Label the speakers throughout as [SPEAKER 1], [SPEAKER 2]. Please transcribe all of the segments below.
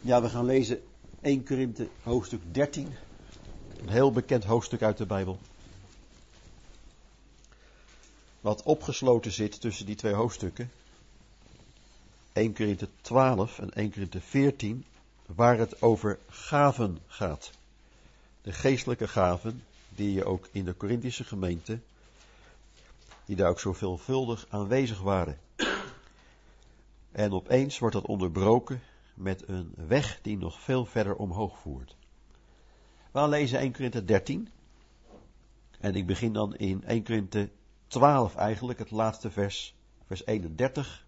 [SPEAKER 1] Ja, we gaan lezen 1 Korinthe hoofdstuk 13. Een heel bekend hoofdstuk uit de Bijbel. Wat opgesloten zit tussen die twee hoofdstukken. 1 Korinthe 12 en 1 Korinthe 14, waar het over gaven gaat. De geestelijke gaven, die je ook in de Korinthische gemeente, die daar ook zo veelvuldig aanwezig waren. En opeens wordt dat onderbroken met een weg die nog veel verder omhoog voert. We gaan lezen 1 Korinthe 13. En ik begin dan in 1 Korinthe 12 eigenlijk, het laatste vers 31.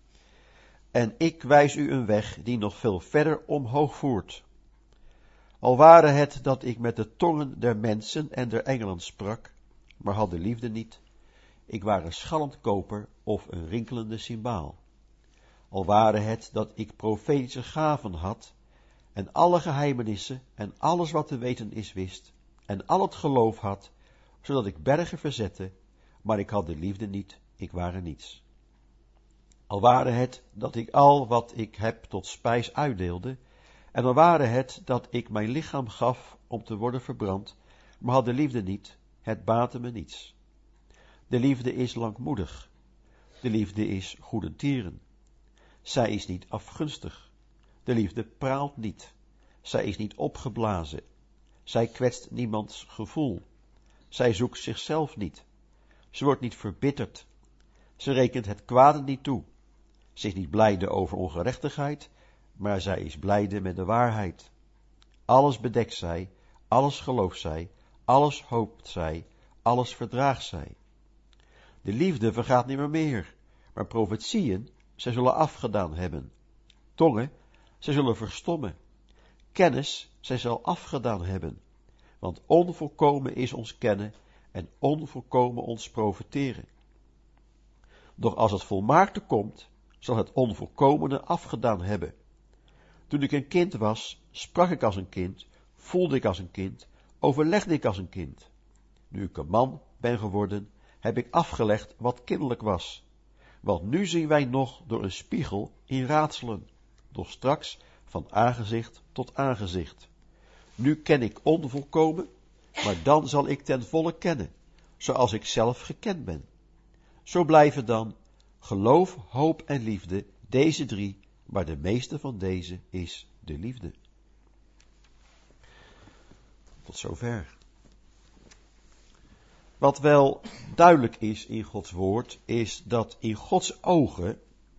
[SPEAKER 1] En ik wijs u een weg die nog veel verder omhoog voert. Al ware het dat ik met de tongen der mensen en der engelen sprak, maar had de liefde niet, ik ware een schallend koper of een rinkelende cymbaal. Al ware het dat ik profetische gaven had, en alle geheimenissen en alles wat te weten is wist, en al het geloof had, zodat ik bergen verzette, maar ik had de liefde niet, ik ware niets. Al ware het dat ik al wat ik heb tot spijs uitdeelde, en al ware het dat ik mijn lichaam gaf om te worden verbrand, maar had de liefde niet, het baatte me niets. De liefde is langmoedig, de liefde is goedertieren. Zij is niet afgunstig, de liefde praalt niet, zij is niet opgeblazen, zij kwetst niemands gevoel, zij zoekt zichzelf niet, ze wordt niet verbitterd, ze rekent het kwade niet toe, ze is niet blijde over ongerechtigheid, maar zij is blijde met de waarheid. Alles bedekt zij, alles gelooft zij, alles hoopt zij, alles verdraagt zij. De liefde vergaat niet meer, maar profetieën, zij zullen afgedaan hebben. Tongen, zij zullen verstommen. Kennis, zij zal afgedaan hebben. Want onvolkomen is ons kennen en onvolkomen ons profeteren. Doch als het volmaakte komt, zal het onvolkomene afgedaan hebben. Toen ik een kind was, sprak ik als een kind, voelde ik als een kind, overlegde ik als een kind. Nu ik een man ben geworden, heb ik afgelegd wat kinderlijk was. Want nu zien wij nog door een spiegel in raadselen, doch straks van aangezicht tot aangezicht. Nu ken ik onvolkomen, maar dan zal ik ten volle kennen, zoals ik zelf gekend ben. Zo blijven dan geloof, hoop en liefde, deze drie, maar de meeste van deze is de liefde. Tot zover. Wat wel duidelijk is in Gods woord, is dat in Gods ogen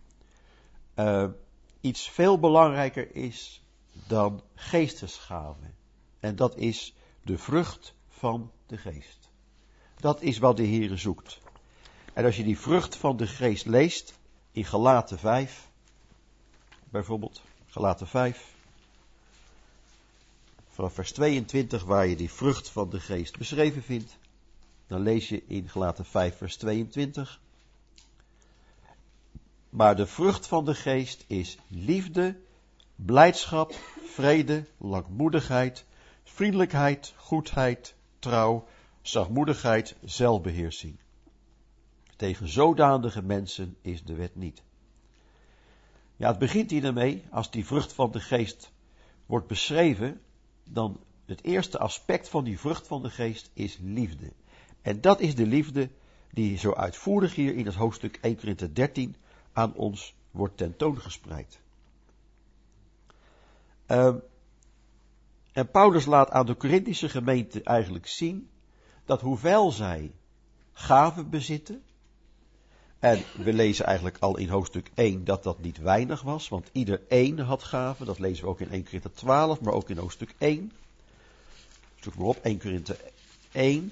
[SPEAKER 1] iets veel belangrijker is dan geestesgaven. En dat is de vrucht van de geest. Dat is wat de Heere zoekt. En als je die vrucht van de geest leest, in Galaten 5, bijvoorbeeld, Galaten 5, vanaf vers 22, waar je die vrucht van de geest beschreven vindt, dan lees je in Galaten 5, vers 22. Maar de vrucht van de geest is liefde, blijdschap, vrede, langmoedigheid, vriendelijkheid, goedheid, trouw, zachtmoedigheid, zelfbeheersing. Tegen zodanige mensen is de wet niet. Ja, het begint hier ermee, als die vrucht van de geest wordt beschreven, dan het eerste aspect van die vrucht van de geest is liefde. En dat is de liefde die zo uitvoerig hier in het hoofdstuk 1 Korinthe 13 aan ons wordt tentoongespreid. En Paulus laat aan de Korinthische gemeente eigenlijk zien dat hoewel zij gaven bezitten, en we lezen eigenlijk al in hoofdstuk 1 dat dat niet weinig was, want iedereen had gaven, dat lezen we ook in 1 Korinthe 12, maar ook in hoofdstuk 1. Zoek maar op, 1 Korinthe 1.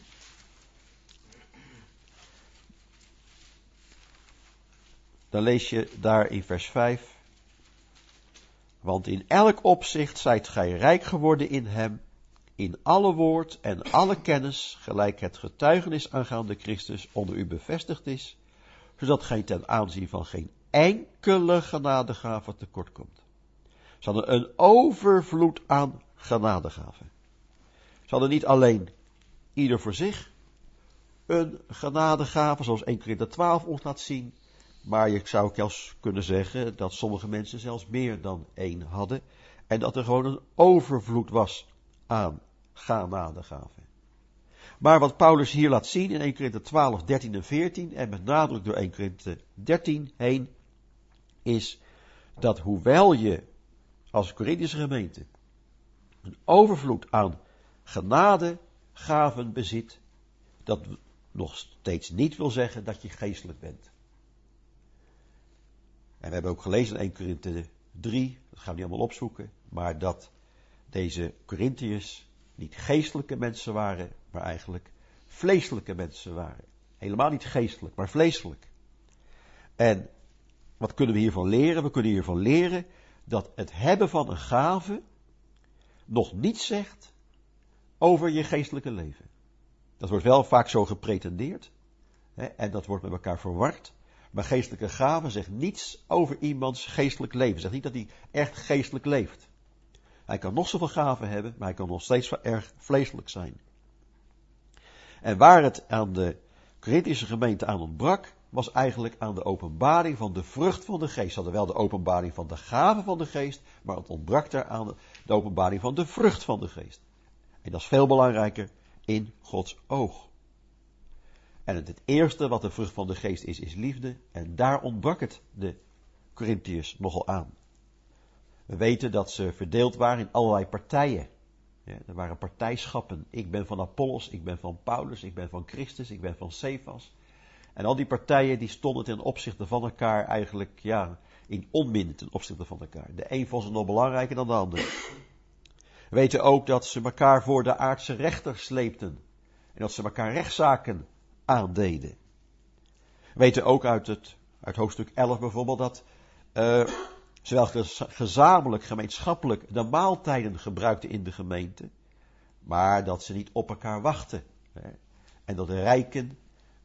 [SPEAKER 1] Dan lees je daar in vers 5. Want in elk opzicht zijt gij rijk geworden in hem, in alle woord en alle kennis, gelijk het getuigenis aangaande Christus onder u bevestigd is, zodat gij ten aanzien van geen enkele genadegave tekort komt. Ze hadden een overvloed aan genadegaven. Ze hadden niet alleen ieder voor zich een genadegave, zoals 1 Korinthe 12 ons laat zien, Maar je zou zelfs kunnen zeggen dat sommige mensen zelfs meer dan 1 hadden. En dat er gewoon een overvloed was aan genadegaven. Maar wat Paulus hier laat zien in 1 Korinthe 12, 13 en 14, en met nadruk door 1 Korinthe 13 heen, is dat hoewel je als Korinthische gemeente een overvloed aan genadegaven bezit, dat nog steeds niet wil zeggen dat je geestelijk bent. En we hebben ook gelezen in 1 Korinthe 3, dat gaan we niet allemaal opzoeken, maar dat deze Korinthiërs niet geestelijke mensen waren, maar eigenlijk vleeselijke mensen waren. Helemaal niet geestelijk, maar vleeselijk. En wat kunnen we hiervan leren? We kunnen hiervan leren dat het hebben van een gave nog niets zegt over je geestelijke leven. Dat wordt wel vaak zo gepretendeerd, en dat wordt met elkaar verward. Maar geestelijke gave zegt niets over iemands geestelijk leven. Zegt niet dat hij echt geestelijk leeft. Hij kan nog zoveel gaven hebben, maar hij kan nog steeds wel erg vleeselijk zijn. En waar het aan de Korinthische gemeente aan ontbrak, was eigenlijk aan de openbaring van de vrucht van de geest. Ze hadden wel de openbaring van de gaven van de geest, maar het ontbrak daar aan de openbaring van de vrucht van de geest. En dat is veel belangrijker in Gods oog. En het eerste wat de vrucht van de geest is liefde. En daar ontbrak het de Korinthiërs nogal aan. We weten dat ze verdeeld waren in allerlei partijen. Ja, er waren partijschappen. Ik ben van Apollos, ik ben van Paulus, ik ben van Christus, ik ben van Cephas. En al die partijen die stonden ten opzichte van elkaar eigenlijk in onmin ten opzichte van elkaar. De een vond ze nog belangrijker dan de ander. We weten ook dat ze elkaar voor de aardse rechter sleepten. En dat ze elkaar rechtszaken aandeden. We weten ook uit hoofdstuk 11 bijvoorbeeld dat ze wel gezamenlijk, gemeenschappelijk de maaltijden gebruikten in de gemeente, maar dat ze niet op elkaar wachten. En dat de rijken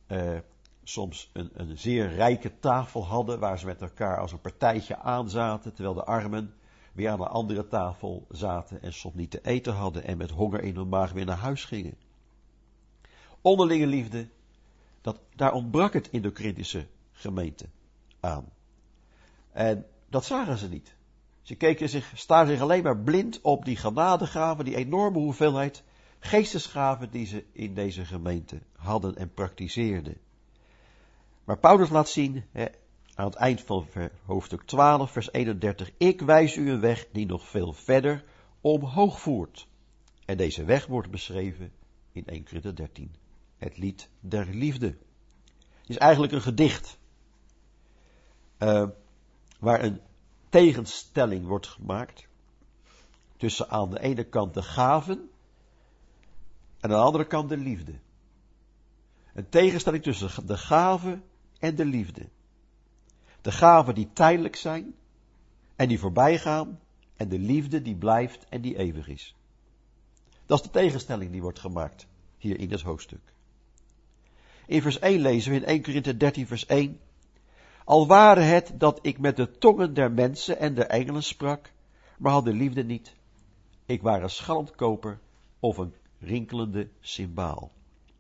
[SPEAKER 1] soms een zeer rijke tafel hadden waar ze met elkaar als een partijtje aanzaten, terwijl de armen weer aan een andere tafel zaten en soms niet te eten hadden en met honger in hun maag weer naar huis gingen. Onderlinge liefde, daar ontbrak het in de Korinthische gemeente aan. En dat zagen ze niet. Ze staarden zich alleen maar blind op die genadegaven, die enorme hoeveelheid geestesgaven die ze in deze gemeente hadden en praktiseerden. Maar Paulus laat zien, aan het eind van hoofdstuk 12, vers 31, ik wijs u een weg die nog veel verder omhoog voert. En deze weg wordt beschreven in 1 Korinthe 13. Het lied der liefde. Het is eigenlijk een gedicht. Waar een tegenstelling wordt gemaakt. Tussen aan de ene kant de gaven. En aan de andere kant de liefde. Een tegenstelling tussen de gaven en de liefde. De gaven die tijdelijk zijn. En die voorbij gaan. En de liefde die blijft en die eeuwig is. Dat is de tegenstelling die wordt gemaakt. Hier in dit hoofdstuk. In vers 1 lezen we in 1 Korinthe 13 vers 1. Al ware het dat ik met de tongen der mensen en der engelen sprak, maar had de liefde niet. Ik ware een schalendkoper of een rinkelende cymbaal.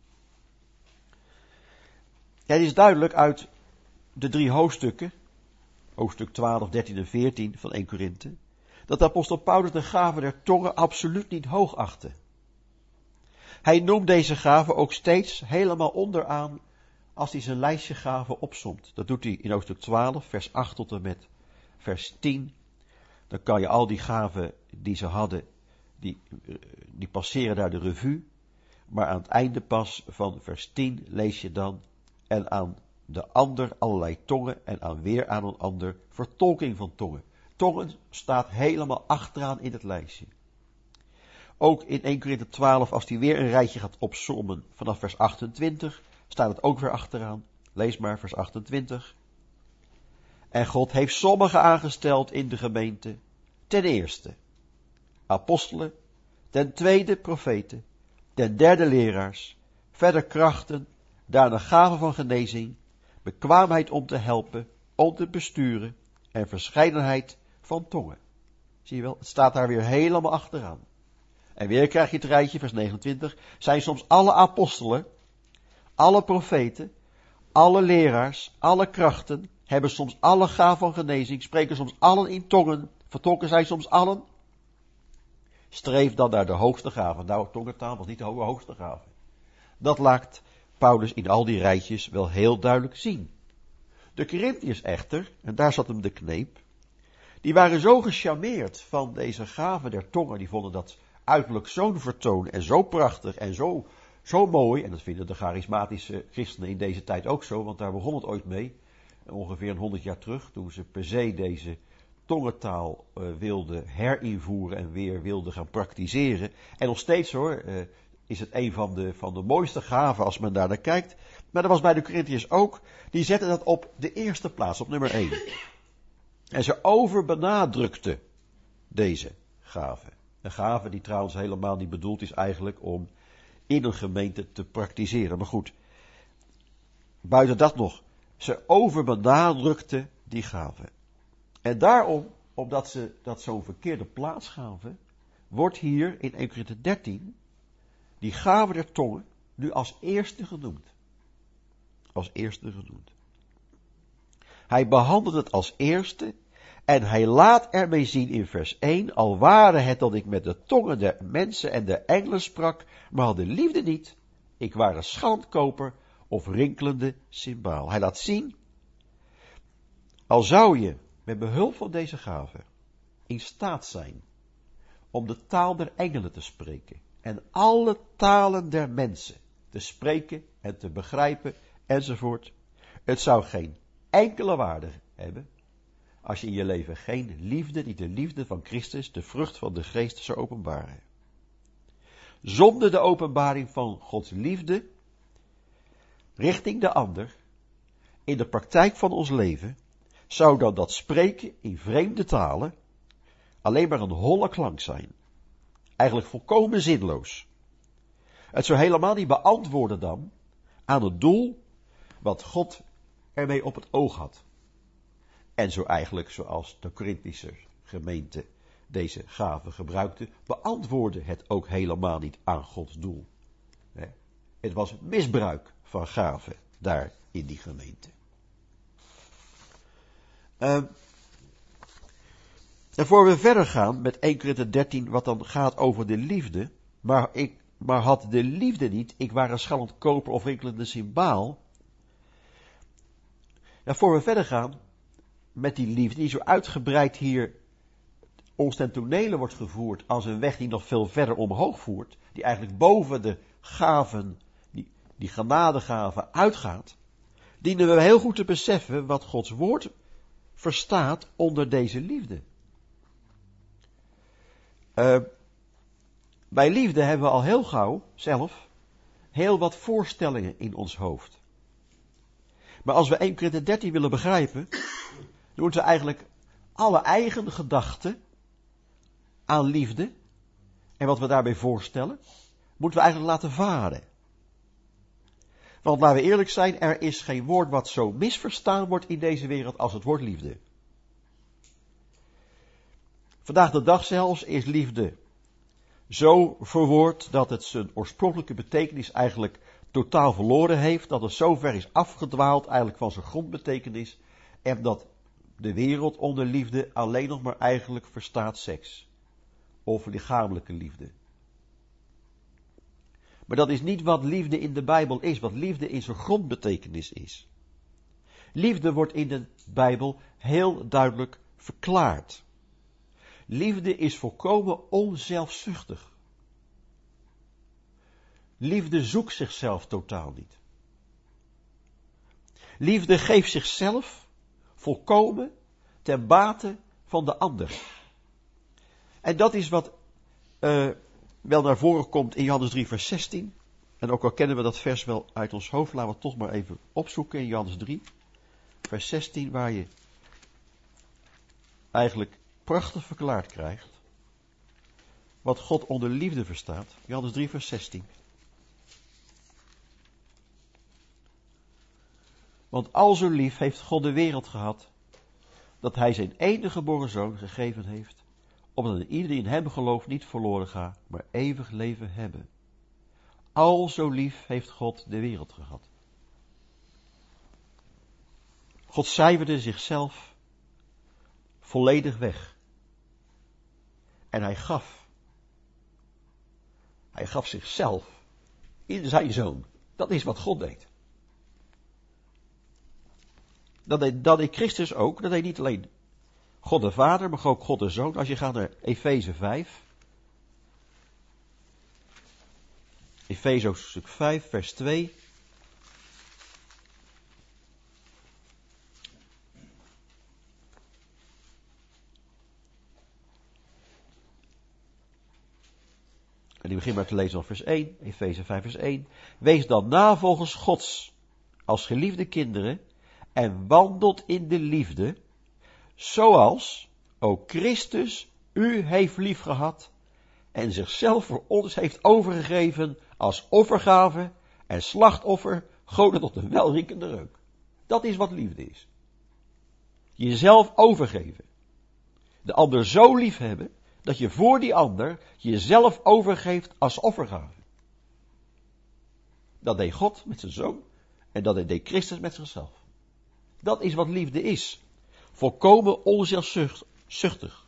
[SPEAKER 1] Ja, het is duidelijk uit de 3 hoofdstukken, hoofdstuk 12, 13 en 14 van 1 Korinthe, dat de apostel Paulus de gave der tongen absoluut niet hoog achtte. Hij noemt deze gaven ook steeds helemaal onderaan als hij zijn lijstje gaven opsomt. Dat doet hij in hoofdstuk 12, vers 8 tot en met vers 10. Dan kan je al die gaven die ze hadden, die passeren daar de revue. Maar aan het einde pas van vers 10 lees je dan, en aan de ander allerlei tongen en aan weer aan een ander vertolking van tongen. Tongen staat helemaal achteraan in het lijstje. Ook in 1 Korinthe 12, als hij weer een rijtje gaat opsommen vanaf vers 28, staat het ook weer achteraan. Lees maar vers 28. En God heeft sommigen aangesteld in de gemeente. Ten eerste apostelen, ten tweede profeten, ten derde leraars, verder krachten, daarna gaven van genezing, bekwaamheid om te helpen, om te besturen en verscheidenheid van tongen. Zie je wel, het staat daar weer helemaal achteraan. En weer krijg je het rijtje, vers 29, zijn soms alle apostelen, alle profeten, alle leraars, alle krachten hebben soms alle gaven van genezing, spreken soms allen in tongen, vertolken zij soms allen. Streef dan naar de hoogste gave. Nou, tongentaal was niet de hoogste gave. Dat laat Paulus in al die rijtjes wel heel duidelijk zien. De Corinthiërs echter, en daar zat hem de kneep, die waren zo gecharmeerd van deze gave der tongen, die vonden dat uiterlijk zo'n vertoon en zo prachtig en zo mooi, en dat vinden de charismatische christenen in deze tijd ook zo, want daar begon het ooit mee, ongeveer 100 jaar terug, toen ze per se deze tongentaal wilden herinvoeren en weer wilden gaan praktiseren. En nog steeds hoor, is het een van de mooiste gaven als men daar naar kijkt. Maar dat was bij de Corinthiërs ook. Die zetten dat op de eerste plaats, op nummer 1. En ze overbenadrukten deze gave. Een gave die trouwens helemaal niet bedoeld is eigenlijk om in een gemeente te praktiseren. Maar goed, buiten dat nog, ze overbenadrukten die gave. En daarom, omdat ze dat zo'n verkeerde plaats gaven, wordt hier in 1 Korinthe 13 die gave der tongen nu als eerste genoemd. Als eerste genoemd. Hij behandelt het als eerste en hij laat ermee zien in vers 1, al ware het dat ik met de tongen der mensen en der engelen sprak, maar had de liefde niet, ik ware schandkoper of rinkelende cymbaal. Hij laat zien, al zou je met behulp van deze gave in staat zijn om de taal der engelen te spreken en alle talen der mensen te spreken en te begrijpen enzovoort. Het zou geen enkele waarde hebben als je in je leven geen liefde, niet de liefde van Christus, de vrucht van de geest zou openbaren. Zonder de openbaring van Gods liefde richting de ander in de praktijk van ons leven zou dan dat spreken in vreemde talen alleen maar een holle klank zijn. Eigenlijk volkomen zinloos. Het zou helemaal niet beantwoorden dan aan het doel wat God ermee op het oog had. En zo eigenlijk, zoals de Corinthische gemeente deze gave gebruikte, beantwoordde het ook helemaal niet aan Gods doel. Het was misbruik van gaven daar in die gemeente. En voor we verder gaan met 1 Korinthe 13, wat dan gaat over de liefde, maar had de liefde niet, ik ware schallend koper of rinkelende cymbaal. Ja, voor we verder gaan met die liefde, die zo uitgebreid hier ons ten tonele wordt gevoerd als een weg die nog veel verder omhoog voert, die eigenlijk boven de gaven, die genadegaven uitgaat, dienen we heel goed te beseffen wat Gods woord verstaat onder deze liefde. Bij liefde hebben we al heel gauw zelf heel wat voorstellingen in ons hoofd. Maar als we 1 Korinthe 13 willen begrijpen, dan moeten we eigenlijk alle eigen gedachten aan liefde en wat we daarbij voorstellen, moeten we eigenlijk laten varen. Want laten we eerlijk zijn, er is geen woord wat zo misverstaan wordt in deze wereld als het woord liefde. Vandaag de dag zelfs is liefde zo verwoord dat het zijn oorspronkelijke betekenis eigenlijk totaal verloren heeft, dat het zo ver is afgedwaald eigenlijk van zijn grondbetekenis en dat de wereld onder liefde alleen nog maar eigenlijk verstaat seks of lichamelijke liefde. Maar dat is niet wat liefde in de Bijbel is, wat liefde in zijn grondbetekenis is. Liefde wordt in de Bijbel heel duidelijk verklaard. Liefde is volkomen onzelfzuchtig. Liefde zoekt zichzelf totaal niet. Liefde geeft zichzelf volkomen ten bate van de ander. En dat is wat wel naar voren komt in Johannes 3 vers 16. En ook al kennen we dat vers wel uit ons hoofd, laten we het toch maar even opzoeken in Johannes 3 vers 16, waar je eigenlijk prachtig verklaard krijgt wat God onder liefde verstaat. Johannes 3 vers 16. Want al zo lief heeft God de wereld gehad, dat hij zijn enige geboren zoon gegeven heeft, opdat ieder die in hem gelooft niet verloren gaat, maar eeuwig leven hebben. Al zo lief heeft God de wereld gehad. God cijferde zichzelf volledig weg. En hij gaf zichzelf in zijn zoon. Dat is wat God deed. Dat deed Christus ook. Dat deed niet alleen God de Vader, maar ook God de Zoon. Als je gaat naar Efeze 5. Efeze hoofdstuk 5, vers 2. En die begint maar te lezen van vers 1. Efeze 5, vers 1. Wees dan navolgers Gods als geliefde kinderen en wandelt in de liefde, zoals ook Christus u heeft liefgehad en zichzelf voor ons heeft overgegeven als offergave en slachtoffer, Gode tot een welriekende reuk. Dat is wat liefde is. Jezelf overgeven. De ander zo lief hebben, dat je voor die ander jezelf overgeeft als offergave. Dat deed God met zijn zoon en dat deed Christus met zichzelf. Dat is wat liefde is. Volkomen onzelfzuchtig.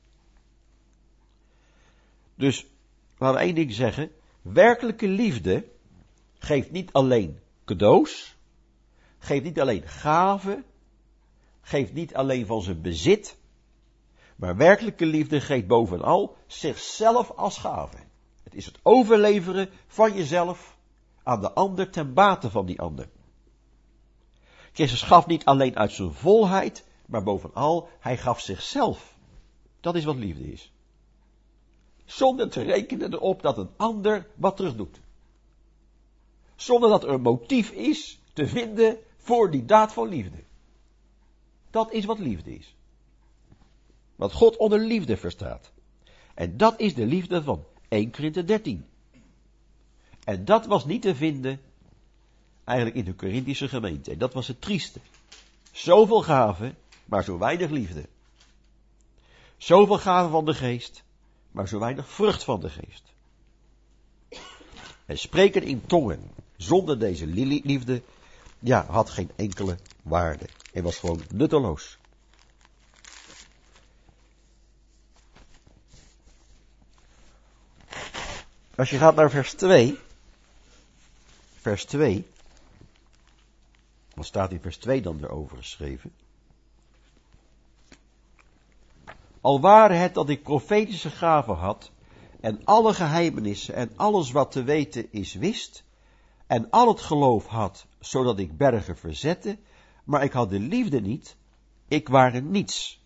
[SPEAKER 1] Dus, laten we één ding zeggen. Werkelijke liefde geeft niet alleen cadeaus. Geeft niet alleen gaven. Geeft niet alleen van zijn bezit. Maar werkelijke liefde geeft bovenal zichzelf als gave. Het is het overleveren van jezelf aan de ander ten bate van die ander. Christus gaf niet alleen uit zijn volheid, maar bovenal, hij gaf zichzelf. Dat is wat liefde is. Zonder te rekenen erop dat een ander wat terug doet. Zonder dat er een motief is te vinden voor die daad van liefde. Dat is wat liefde is. Wat God onder liefde verstaat. En dat is de liefde van 1 Korinthe 13. En dat was niet te vinden eigenlijk in de Korinthische gemeente. En dat was het trieste. Zoveel gaven, maar zo weinig liefde. Zoveel gaven van de geest, maar zo weinig vrucht van de geest. En spreken in tongen zonder deze liefde, ja, had geen enkele waarde. En was gewoon nutteloos. Als je gaat naar vers 2. Vers 2. Wat staat in vers 2 dan erover geschreven? Al ware het dat ik profetische gaven had, en alle geheimenissen en alles wat te weten is wist, en al het geloof had, zodat ik bergen verzette, maar ik had de liefde niet, ik ware niets.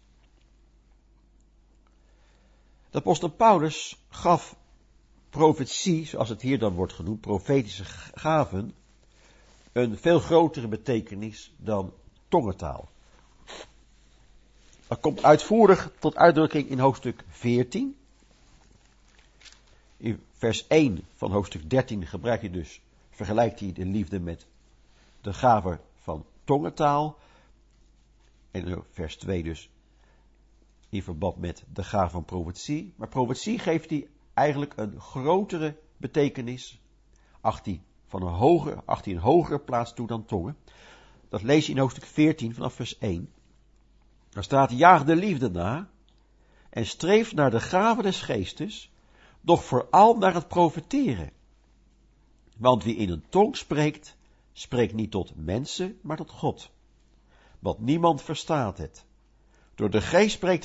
[SPEAKER 1] De apostel Paulus gaf profetie, zoals het hier dan wordt genoemd, profetische gaven, een veel grotere betekenis dan tongentaal. Dat komt uitvoerig tot uitdrukking in hoofdstuk 14. In vers 1 van hoofdstuk 13 vergelijkt hij de liefde met de gave van tongentaal. En in vers 2 dus in verband met de gave van profetie. Maar profetie geeft hij eigenlijk een grotere betekenis. Acht hij een hogere plaats toe dan tongen. Dat lees je in hoofdstuk 14 vanaf vers 1. Daar staat: jaag de liefde na en streef naar de gave des geestes, doch vooral naar het profeteren. Want wie in een tong spreekt, spreekt niet tot mensen, maar tot God. Want niemand verstaat het. Door de geest spreekt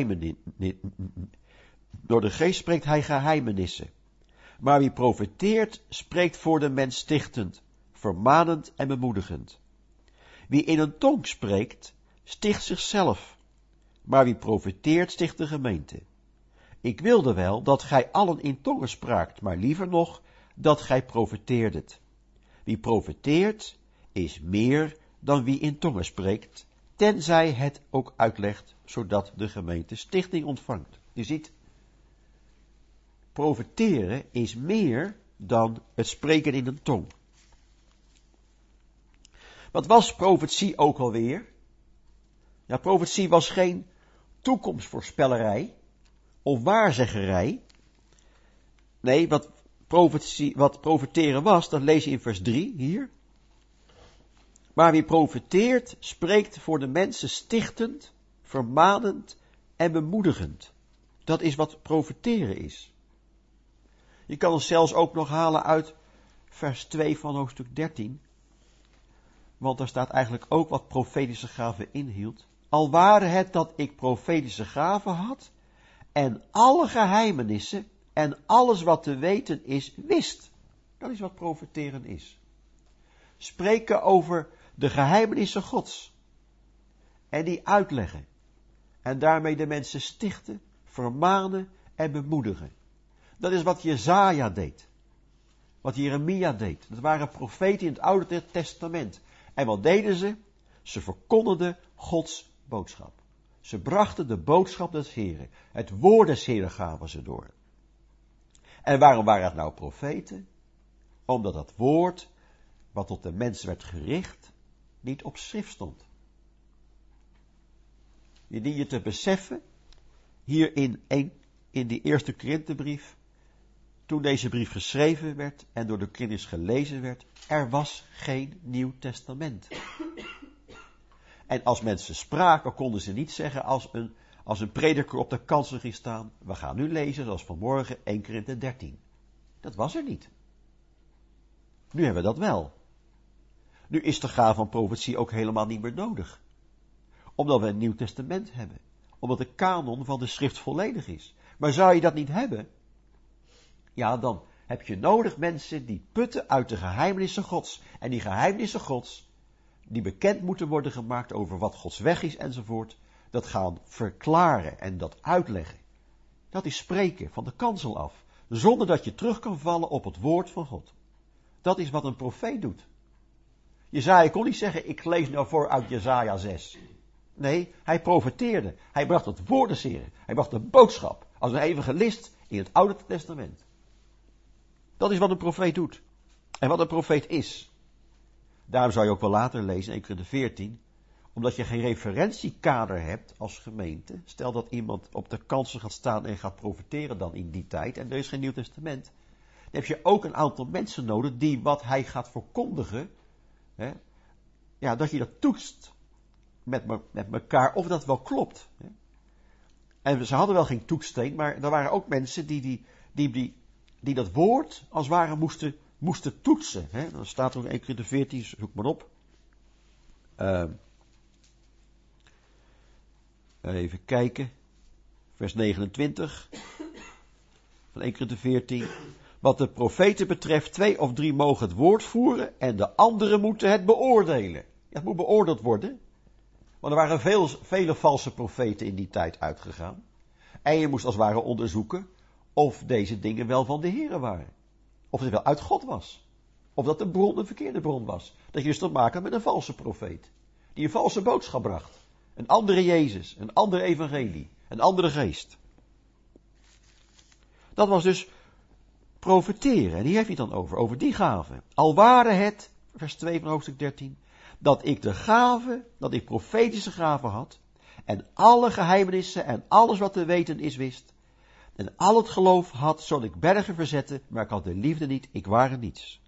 [SPEAKER 1] hij geheimenissen. Maar wie profeteert, spreekt voor de mens stichtend, vermanend en bemoedigend. Wie in een tong spreekt, sticht zichzelf. Maar wie profeteert, sticht de gemeente. Ik wilde wel dat gij allen in tongen spraakt, maar liever nog dat gij profeteerdet. Wie profeteert, is meer dan wie in tongen spreekt, tenzij het ook uitlegt, zodat de gemeente stichting ontvangt. Je ziet, profeteren is meer dan het spreken in een tong. Wat was profetie ook alweer? Ja, profetie was geen toekomstvoorspellerij of waarzeggerij. Nee, wat profeteren was, dat lees je in vers 3 hier. Maar wie profeteert, spreekt voor de mensen stichtend, vermanend en bemoedigend. Dat is wat profeteren is. Je kan het zelfs ook nog halen uit vers 2 van hoofdstuk 13. Want daar staat eigenlijk ook wat profetische gaven inhield. Al ware het dat ik profetische gaven had en alle geheimenissen en alles wat te weten is, wist. Dat is wat profeteren is. Spreken over de geheimenissen Gods. En die uitleggen. En daarmee de mensen stichten, vermanen en bemoedigen. Dat is wat Jesaja deed. Wat Jeremia deed. Dat waren profeten in het Oude Testament. En wat deden ze? Ze verkondigden Gods boodschap. Ze brachten de boodschap des Heren. Het woord des Heren gaven ze door. En waarom waren het nou profeten? Omdat dat woord, wat tot de mens werd gericht, niet op schrift stond. Je dient je te beseffen, hier in die eerste Korinthebrief, toen deze brief geschreven werd en door de Korinthiërs gelezen werd, er was geen Nieuw Testament. En als mensen spraken, konden ze niet zeggen als een prediker op de kansel ging staan, we gaan nu lezen, zoals vanmorgen, 1 Korinthe 13. Dat was er niet. Nu hebben we dat wel. Nu is de gave van profetie ook helemaal niet meer nodig. Omdat we een Nieuw Testament hebben. Omdat de kanon van de schrift volledig is. Maar zou je dat niet hebben? Ja, dan heb je nodig mensen die putten uit de geheimenissen Gods. En die geheimenissen Gods, die bekend moeten worden gemaakt over wat Gods weg is enzovoort, dat gaan verklaren en dat uitleggen. Dat is spreken van de kansel af. Zonder dat je terug kan vallen op het woord van God. Dat is wat een profeet doet. Jesaja kon niet zeggen, ik lees nou voor uit Jesaja 6. Nee, hij profeteerde. Hij bracht het woord des Heren. Hij bracht de boodschap. Als een evangelist in het Oude Testament. Dat is wat een profeet doet. En wat een profeet is. Daarom zou je ook wel later lezen, in 1 Korinthe 14. Omdat je geen referentiekader hebt als gemeente. Stel dat iemand op de kansel gaat staan en gaat profeteren dan in die tijd. En er is geen Nieuw Testament. Dan heb je ook een aantal mensen nodig die wat hij gaat verkondigen. Hè, ja, dat je dat toetst. Met elkaar of dat wel klopt. Hè. En ze hadden wel geen toetssteen, maar er waren ook mensen die dat woord als het ware moesten toetsen. Hè. Dan staat er ook 1 Korinthe 14, zoek maar op. Even kijken. Vers 29 van 1 Korinthe 14. Wat de profeten betreft, 2 of 3 mogen het woord voeren en de anderen moeten het beoordelen. Ja, het moet beoordeeld worden. Want er waren vele valse profeten in die tijd uitgegaan. En je moest als het ware onderzoeken of deze dingen wel van de Here waren. Of het wel uit God was. Of dat de bron een verkeerde bron was. Dat je dus te maken met een valse profeet. Die een valse boodschap bracht. Een andere Jezus, een andere evangelie, een andere geest. Dat was dus profeteren. En hier heeft hij het dan over die gave. Al waren het, vers 2 van hoofdstuk 13, dat ik profetische gaven had, en alle geheimenissen en alles wat te weten is wist, en al het geloof had, zodat ik bergen verzetten, maar ik had de liefde niet, ik waren niets.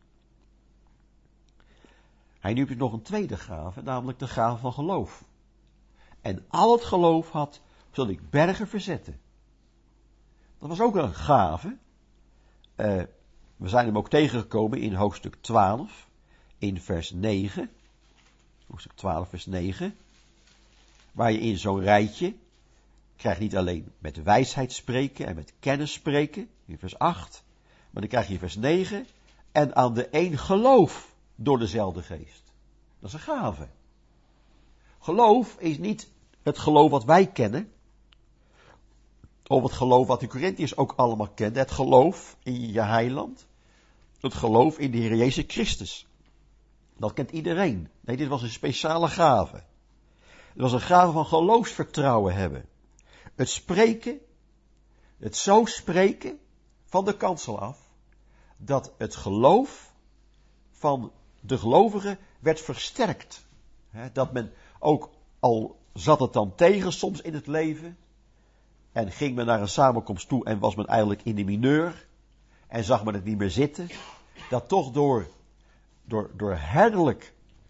[SPEAKER 1] Hij noemt nog een tweede gave, namelijk de gave van geloof. En al het geloof had, zodat ik bergen verzette. Dat was ook een gave. We zijn hem ook tegengekomen in hoofdstuk 12, in vers 9. Hoofdstuk 12, vers 9. Waar je in zo'n rijtje krijgt niet alleen met wijsheid spreken en met kennis spreken, in vers 8. Maar dan krijg je in vers 9. En aan de een geloof door dezelfde geest. Dat is een gave. Geloof is niet het geloof wat wij kennen. Of het geloof wat de Korinthiërs ook allemaal kenden. Het geloof in je heiland. Het geloof in de Heer Jezus Christus. Dat kent iedereen. Nee, dit was een speciale gave. Het was een gave van geloofsvertrouwen hebben. Het spreken, het zo spreken van de kansel af, dat het geloof van de gelovigen werd versterkt. Dat men ook, al zat het dan tegen soms in het leven, en ging men naar een samenkomst toe en was men eigenlijk in de mineur, en zag men het niet meer zitten, dat toch door herderlijk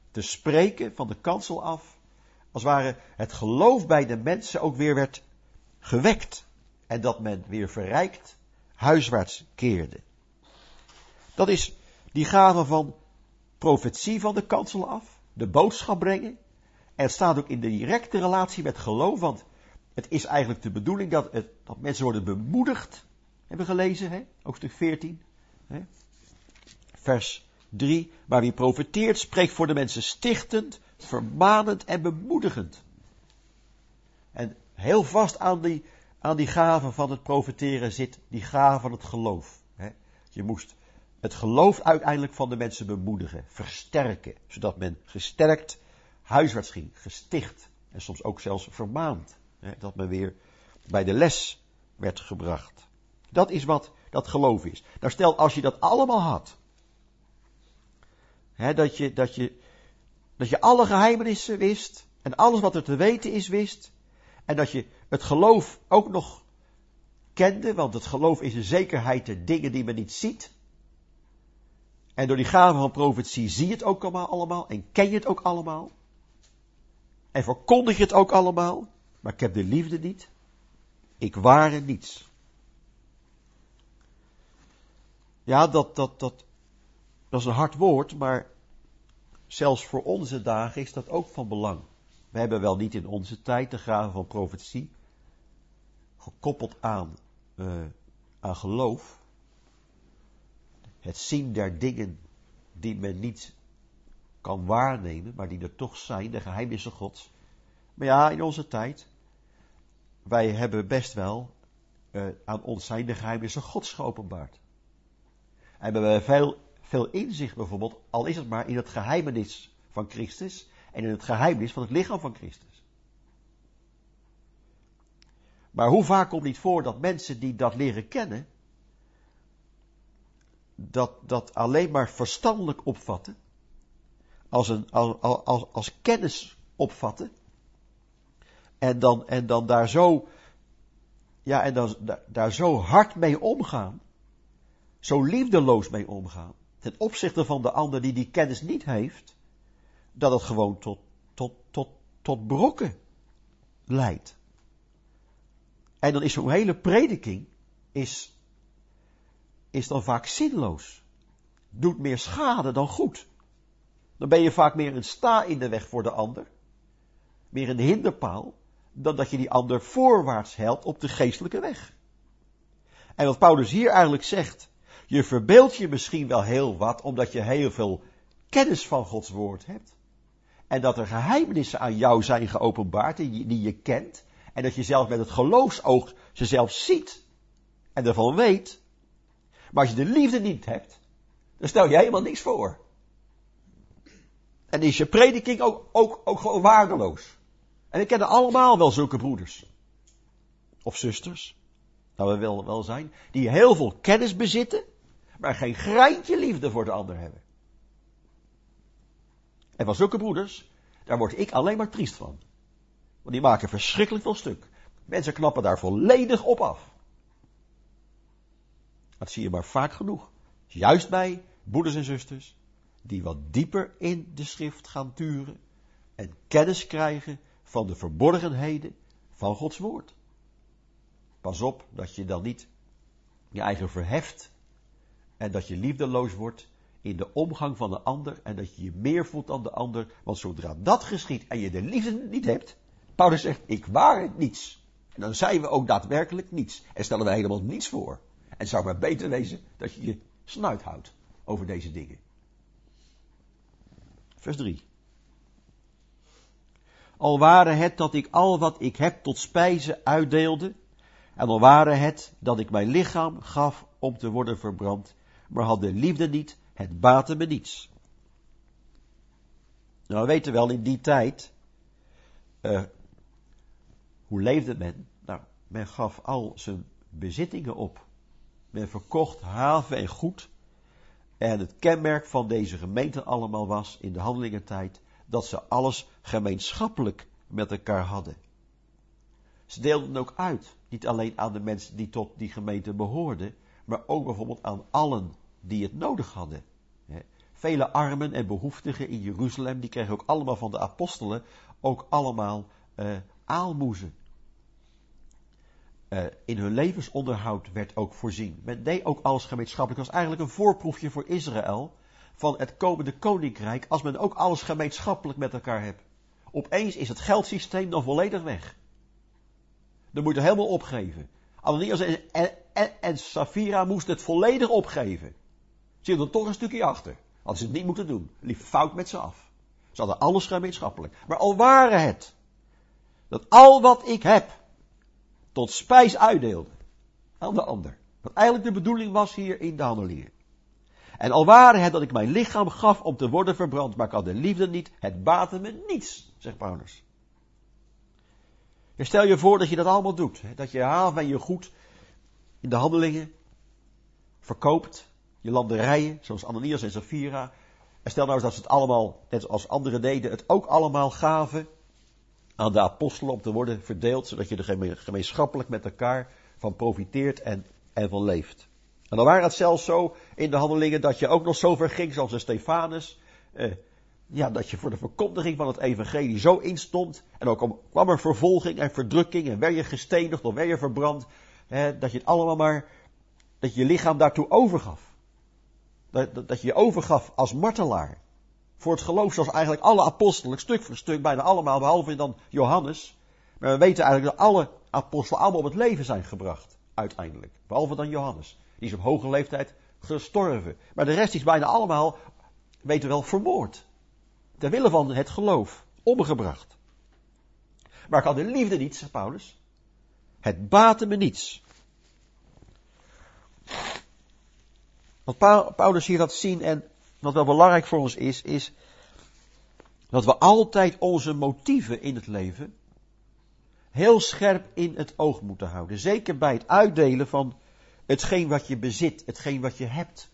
[SPEAKER 1] te spreken van de kansel af, als het ware het geloof bij de mensen ook weer werd gewekt. En dat men weer verrijkt huiswaarts keerde. Dat is die gave van profetie van de kansel af, de boodschap brengen. En het staat ook in de directe relatie met geloof, want het is eigenlijk de bedoeling dat mensen worden bemoedigd. Hebben we gelezen, hè? Hoofdstuk 14, hè? Vers 3. Maar wie profeteert, spreekt voor de mensen stichtend, vermanend en bemoedigend. En heel vast aan die gave van het profeteren zit die gave van het geloof. Hè? Je moest het geloof uiteindelijk van de mensen bemoedigen, versterken, zodat men gesterkt huiswaarts ging, gesticht en soms ook zelfs vermaand. Hè? Dat men weer bij de les werd gebracht. Dat is wat dat geloof is. Nou stel, als je dat allemaal had, hè, dat je alle geheimenissen wist en alles wat er te weten is wist, en dat je het geloof ook nog kende, want het geloof is een zekerheid der dingen die men niet ziet. En door die gave van profetie zie je het ook allemaal en ken je het ook allemaal. En verkondig je het ook allemaal, maar ik heb de liefde niet. Ik ware niets. Ja, dat is een hard woord, maar zelfs voor onze dagen is dat ook van belang. We hebben wel niet in onze tijd de gave van profetie gekoppeld aan geloof. Het zien der dingen die men niet kan waarnemen, maar die er toch zijn, de geheimnissen Gods. Maar ja, in onze tijd, wij hebben best wel aan ons zijn de geheimnissen Gods geopenbaard. En we hebben veel inzicht bijvoorbeeld, al is het maar in het geheimenis van Christus en in het geheimenis van het lichaam van Christus. Maar hoe vaak komt niet voor dat mensen die dat leren kennen, dat alleen maar verstandelijk opvatten, als kennis opvatten, en dan daar zo, ja, en dan daar zo hard mee omgaan, zo liefdeloos mee omgaan, ten opzichte van de ander die kennis niet heeft, dat het gewoon tot brokken leidt. En dan is zo'n hele prediking is dan vaak zinloos. Doet meer schade dan goed. Dan ben je vaak meer een sta in de weg voor de ander, meer een hinderpaal, dan dat je die ander voorwaarts helpt op de geestelijke weg. En wat Paulus hier eigenlijk zegt, je verbeeldt je misschien wel heel wat, omdat je heel veel kennis van Gods woord hebt. En dat er geheimnissen aan jou zijn geopenbaard, die je kent. En dat je zelf met het geloofsoog ze zelf ziet. En ervan weet. Maar als je de liefde niet hebt, dan stel je helemaal niks voor. En is je prediking ook gewoon waardeloos. En we kennen allemaal wel zulke broeders. Of zusters. Nou, we willen wel zijn. Die heel veel kennis bezitten, maar geen greintje liefde voor de ander hebben. En van zulke broeders, daar word ik alleen maar triest van. Want die maken verschrikkelijk veel stuk. Mensen knappen daar volledig op af. Dat zie je maar vaak genoeg. Juist bij broeders en zusters, die wat dieper in de schrift gaan turen en kennis krijgen van de verborgenheden van Gods woord. Pas op dat je dan niet je eigen verheft en dat je liefdeloos wordt in de omgang van de ander en dat je je meer voelt dan de ander, want zodra dat geschiet en je de liefde niet hebt, Paulus zegt, ik ware niets. En dan zijn we ook daadwerkelijk niets en stellen we helemaal niets voor. En het zou maar beter wezen dat je je snuit houdt over deze dingen. Vers 3. Al ware het dat ik al wat ik heb tot spijze uitdeelde, en al ware het dat ik mijn lichaam gaf om te worden verbrand, maar had de liefde niet, het baatte me niets. Nou, we weten wel, in die tijd, hoe leefde men? Nou, men gaf al zijn bezittingen op. Men verkocht haven en goed. En het kenmerk van deze gemeente allemaal was, in de handelingentijd, dat ze alles gemeenschappelijk met elkaar hadden. Ze deelden ook uit, niet alleen aan de mensen die tot die gemeente behoorden, maar ook bijvoorbeeld aan allen die het nodig hadden. Vele armen en behoeftigen in Jeruzalem, die kregen ook allemaal van de apostelen, ook allemaal aalmoezen. In hun levensonderhoud werd ook voorzien. Men deed ook alles gemeenschappelijk. Het was eigenlijk een voorproefje voor Israël van het komende koninkrijk, als men ook alles gemeenschappelijk met elkaar hebt. Opeens is het geldsysteem dan volledig weg. Dan moet je het helemaal opgeven. Ananias en Safira moesten het volledig opgeven. Ze zitten er toch een stukje achter. Hadden ze het niet moeten doen. Liep fout met ze af. Ze hadden alles gemeenschappelijk. Maar al waren het dat al wat ik heb tot spijs uitdeelde aan de ander. Wat eigenlijk de bedoeling was hier in de handelingen. En al waren het dat ik mijn lichaam gaf om te worden verbrand, maar ik had de liefde niet, het baatte me niets, zegt Paulus. Je stel je voor dat je dat allemaal doet. Hè? Dat je haven en je goed in de handelingen verkoopt. Je landerijen, zoals Ananias en Safira. En stel nou eens dat ze het allemaal, net als anderen deden, het ook allemaal gaven aan de apostelen om te worden verdeeld, zodat je er gemeenschappelijk met elkaar van profiteert en van leeft. En dan waren het zelfs zo in de handelingen dat je ook nog zo ver ging, zoals de Stefanus, dat je voor de verkondiging van het evangelie zo instond. En ook kwam er vervolging en verdrukking en werd je gestenigd of werd je verbrand. Dat je het allemaal maar, dat je je lichaam daartoe overgaf. Dat je je overgaf als martelaar. Voor het geloof zoals eigenlijk alle apostelen, stuk voor stuk, bijna allemaal, behalve dan Johannes. Maar we weten eigenlijk dat alle apostelen allemaal op het leven zijn gebracht, uiteindelijk. Behalve dan Johannes. Die is op hoge leeftijd gestorven. Maar de rest is bijna allemaal, weten we wel, vermoord. Ter wille van het geloof, omgebracht. Maar ik had de liefde niet, zegt Paulus. Het baatte me niets. Wat Paulus hier laat zien en wat wel belangrijk voor ons is dat we altijd onze motieven in het leven heel scherp in het oog moeten houden. Zeker bij het uitdelen van hetgeen wat je bezit, hetgeen wat je hebt.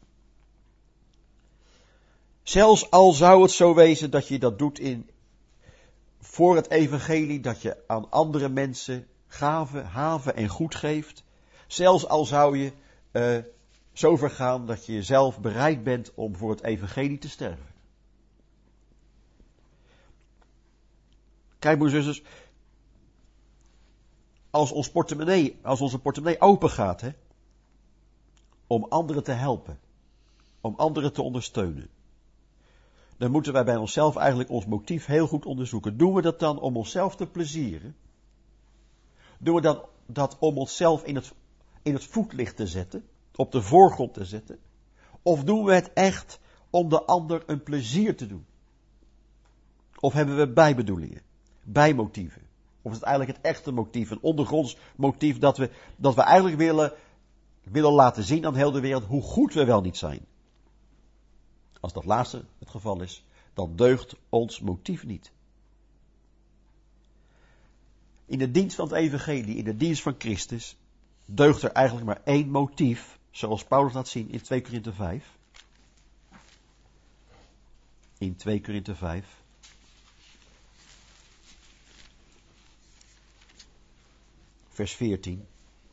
[SPEAKER 1] Zelfs al zou het zo wezen dat je dat doet voor het evangelie, dat je aan andere mensen gaven, haven en goed geeft. Zelfs al zou je zo ver gaan dat je zelf bereid bent om voor het evangelie te sterven. Kijk, broers en zusters, als onze portemonnee open gaat, om anderen te helpen, om anderen te ondersteunen, dan moeten wij bij onszelf eigenlijk ons motief heel goed onderzoeken. Doen we dat dan om onszelf te plezieren? Doen we dan dat om onszelf in het voetlicht te zetten, op de voorgrond te zetten? Of doen we het echt om de ander een plezier te doen? Of hebben we bijbedoelingen, bijmotieven? Of is het eigenlijk het echte motief, een ondergronds motief dat we eigenlijk willen laten zien aan heel de wereld hoe goed we wel niet zijn? Als dat laatste het geval is, dan deugt ons motief niet. In de dienst van het evangelie, in de dienst van Christus, deugt er eigenlijk maar één motief, zoals Paulus laat zien in 2 Korinthe 5. In 2 Korinthe 5. Vers 14.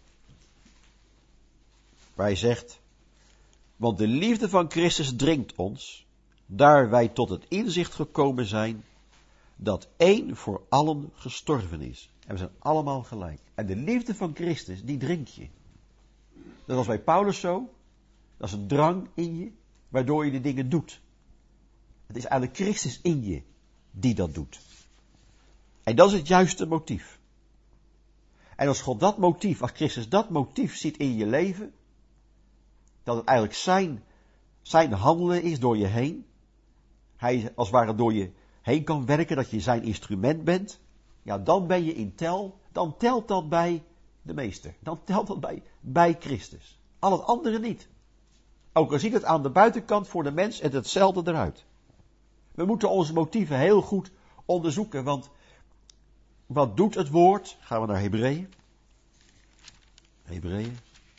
[SPEAKER 1] Waar hij zegt: want de liefde van Christus dringt ons, daar wij tot het inzicht gekomen zijn, dat één voor allen gestorven is. En we zijn allemaal gelijk. En de liefde van Christus, die dringt je. Dat was bij Paulus zo. Dat is een drang in je, waardoor je de dingen doet. Het is eigenlijk Christus in je, die dat doet. En dat is het juiste motief. En als God dat motief, als Christus dat motief ziet in je leven, dat het eigenlijk zijn handelen is door je heen. Hij als het ware door je heen kan werken, dat je zijn instrument bent. Ja, dan ben je in tel. Dan telt dat bij de meester. Dan telt dat bij Christus. Al het andere niet. Ook al ziet het aan de buitenkant voor de mens hetzelfde eruit. We moeten onze motieven heel goed onderzoeken, want wat doet het woord? Gaan we naar Hebreeën. Hebreeën.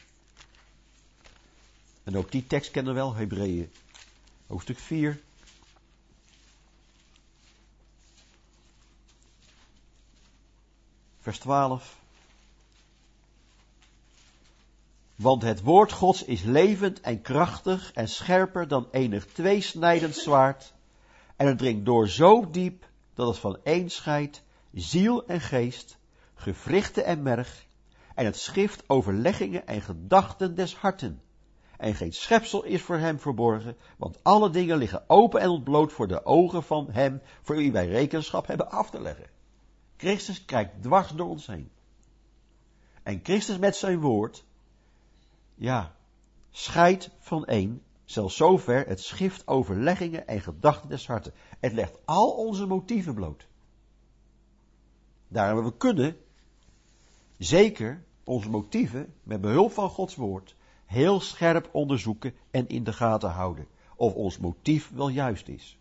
[SPEAKER 1] En ook die tekst kennen we wel, Hebreeën, hoofdstuk 4. Vers 12. Want het woord Gods is levend en krachtig en scherper dan enig tweesnijdend zwaard. En het dringt door zo diep dat het van een scheidt, ziel en geest, gewrichten en merg. En het schift overleggingen en gedachten des harten. En geen schepsel is voor hem verborgen, want alle dingen liggen open en ontbloot voor de ogen van hem, voor wie wij rekenschap hebben af te leggen. Christus kijkt dwars door ons heen. En Christus met zijn woord, scheidt van één, zelfs zover het schift overleggingen en gedachten des harten. Het legt al onze motieven bloot. Daarom we kunnen zeker onze motieven met behulp van Gods woord heel scherp onderzoeken en in de gaten houden of ons motief wel juist is.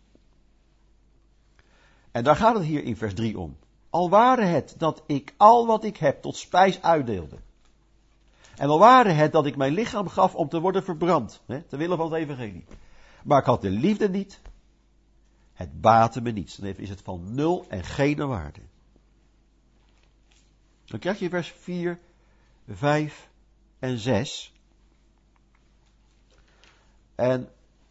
[SPEAKER 1] En daar gaat het hier in vers 3 om. Al ware het dat ik al wat ik heb tot spijs uitdeelde. En al ware het dat ik mijn lichaam gaf om te worden verbrand, ter wille van het evangelie. Maar ik had de liefde niet, het baatte me niets. Dan is het van nul en geen waarde. Dan krijg je vers 4, 5 en 6. En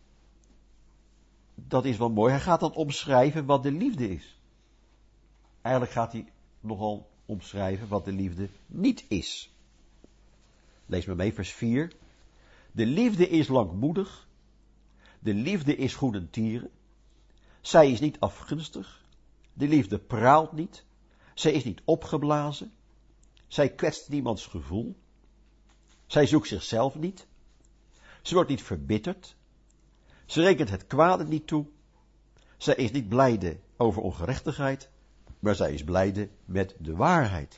[SPEAKER 1] dat is wel mooi. Hij gaat dan omschrijven wat de liefde is. Eigenlijk gaat hij nogal omschrijven wat de liefde niet is. Lees maar mee, vers 4. De liefde is langmoedig. De liefde is goedertieren. Zij is niet afgunstig. De liefde praalt niet. Zij is niet opgeblazen. Zij kwetst niemands gevoel. Zij zoekt zichzelf niet. Ze wordt niet verbitterd. Ze rekent het kwade niet toe. Zij is niet blijde over ongerechtigheid, maar zij is blijde met de waarheid.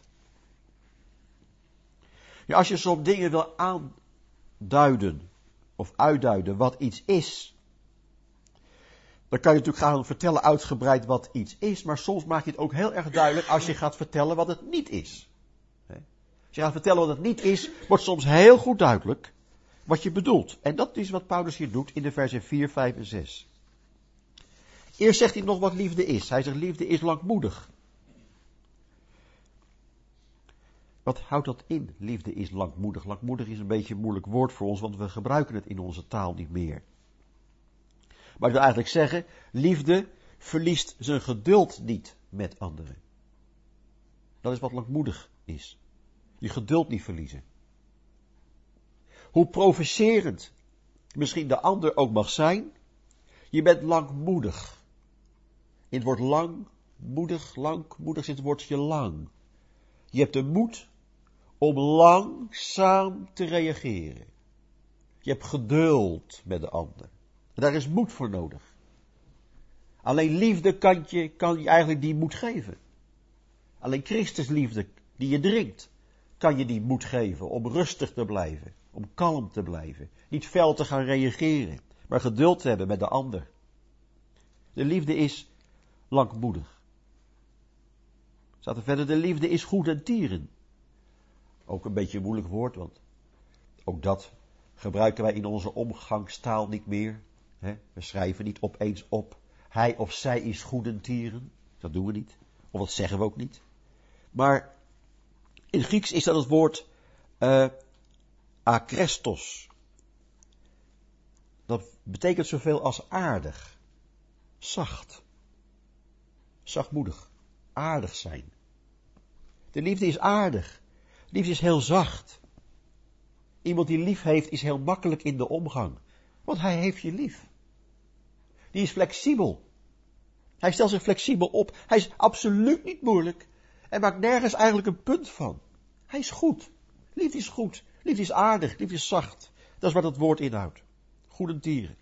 [SPEAKER 1] Ja, als je zo'n dingen wil aanduiden of uitduiden wat iets is, dan kan je natuurlijk gaan vertellen uitgebreid wat iets is, maar soms maak je het ook heel erg duidelijk als je gaat vertellen wat het niet is. Als je gaat vertellen wat het niet is, wordt soms heel goed duidelijk wat je bedoelt. En dat is wat Paulus hier doet in de versen 4, 5 en 6. Eerst zegt hij nog wat liefde is. Hij zegt liefde is langmoedig. Wat houdt dat in? Liefde is langmoedig. Langmoedig is een beetje een moeilijk woord voor ons, want we gebruiken het in onze taal niet meer. Maar ik wil eigenlijk zeggen, liefde verliest zijn geduld niet met anderen. Dat is wat langmoedig is. Je geduld niet verliezen. Hoe provocerend misschien de ander ook mag zijn, je bent langmoedig. In het woord langmoedig zit het woordje lang. Je hebt de moed om langzaam te reageren. Je hebt geduld met de ander. En daar is moed voor nodig. Alleen liefde kan je eigenlijk die moed geven. Alleen Christus liefde die je dringt, kan je die moed geven om rustig te blijven, om kalm te blijven. Niet fel te gaan reageren, maar geduld te hebben met de ander. De liefde is langmoedig. Staat er verder, de liefde is goedertieren. Ook een beetje een moeilijk woord, want ook dat gebruiken wij in onze omgangstaal niet meer. We schrijven niet opeens op, hij of zij is goedertieren. Dat doen we niet, of dat zeggen we ook niet. Maar in Grieks is dat het woord akrestos. Dat betekent zoveel als aardig, zacht, zachtmoedig, aardig zijn. De liefde is aardig. Liefde is heel zacht. Iemand die lief heeft is heel makkelijk in de omgang. Want hij heeft je lief. Die is flexibel. Hij stelt zich flexibel op. Hij is absoluut niet moeilijk. En maakt nergens eigenlijk een punt van. Hij is goed. Liefde is goed. Liefde is aardig. Liefde is zacht. Dat is wat het woord inhoudt. Goedertieren.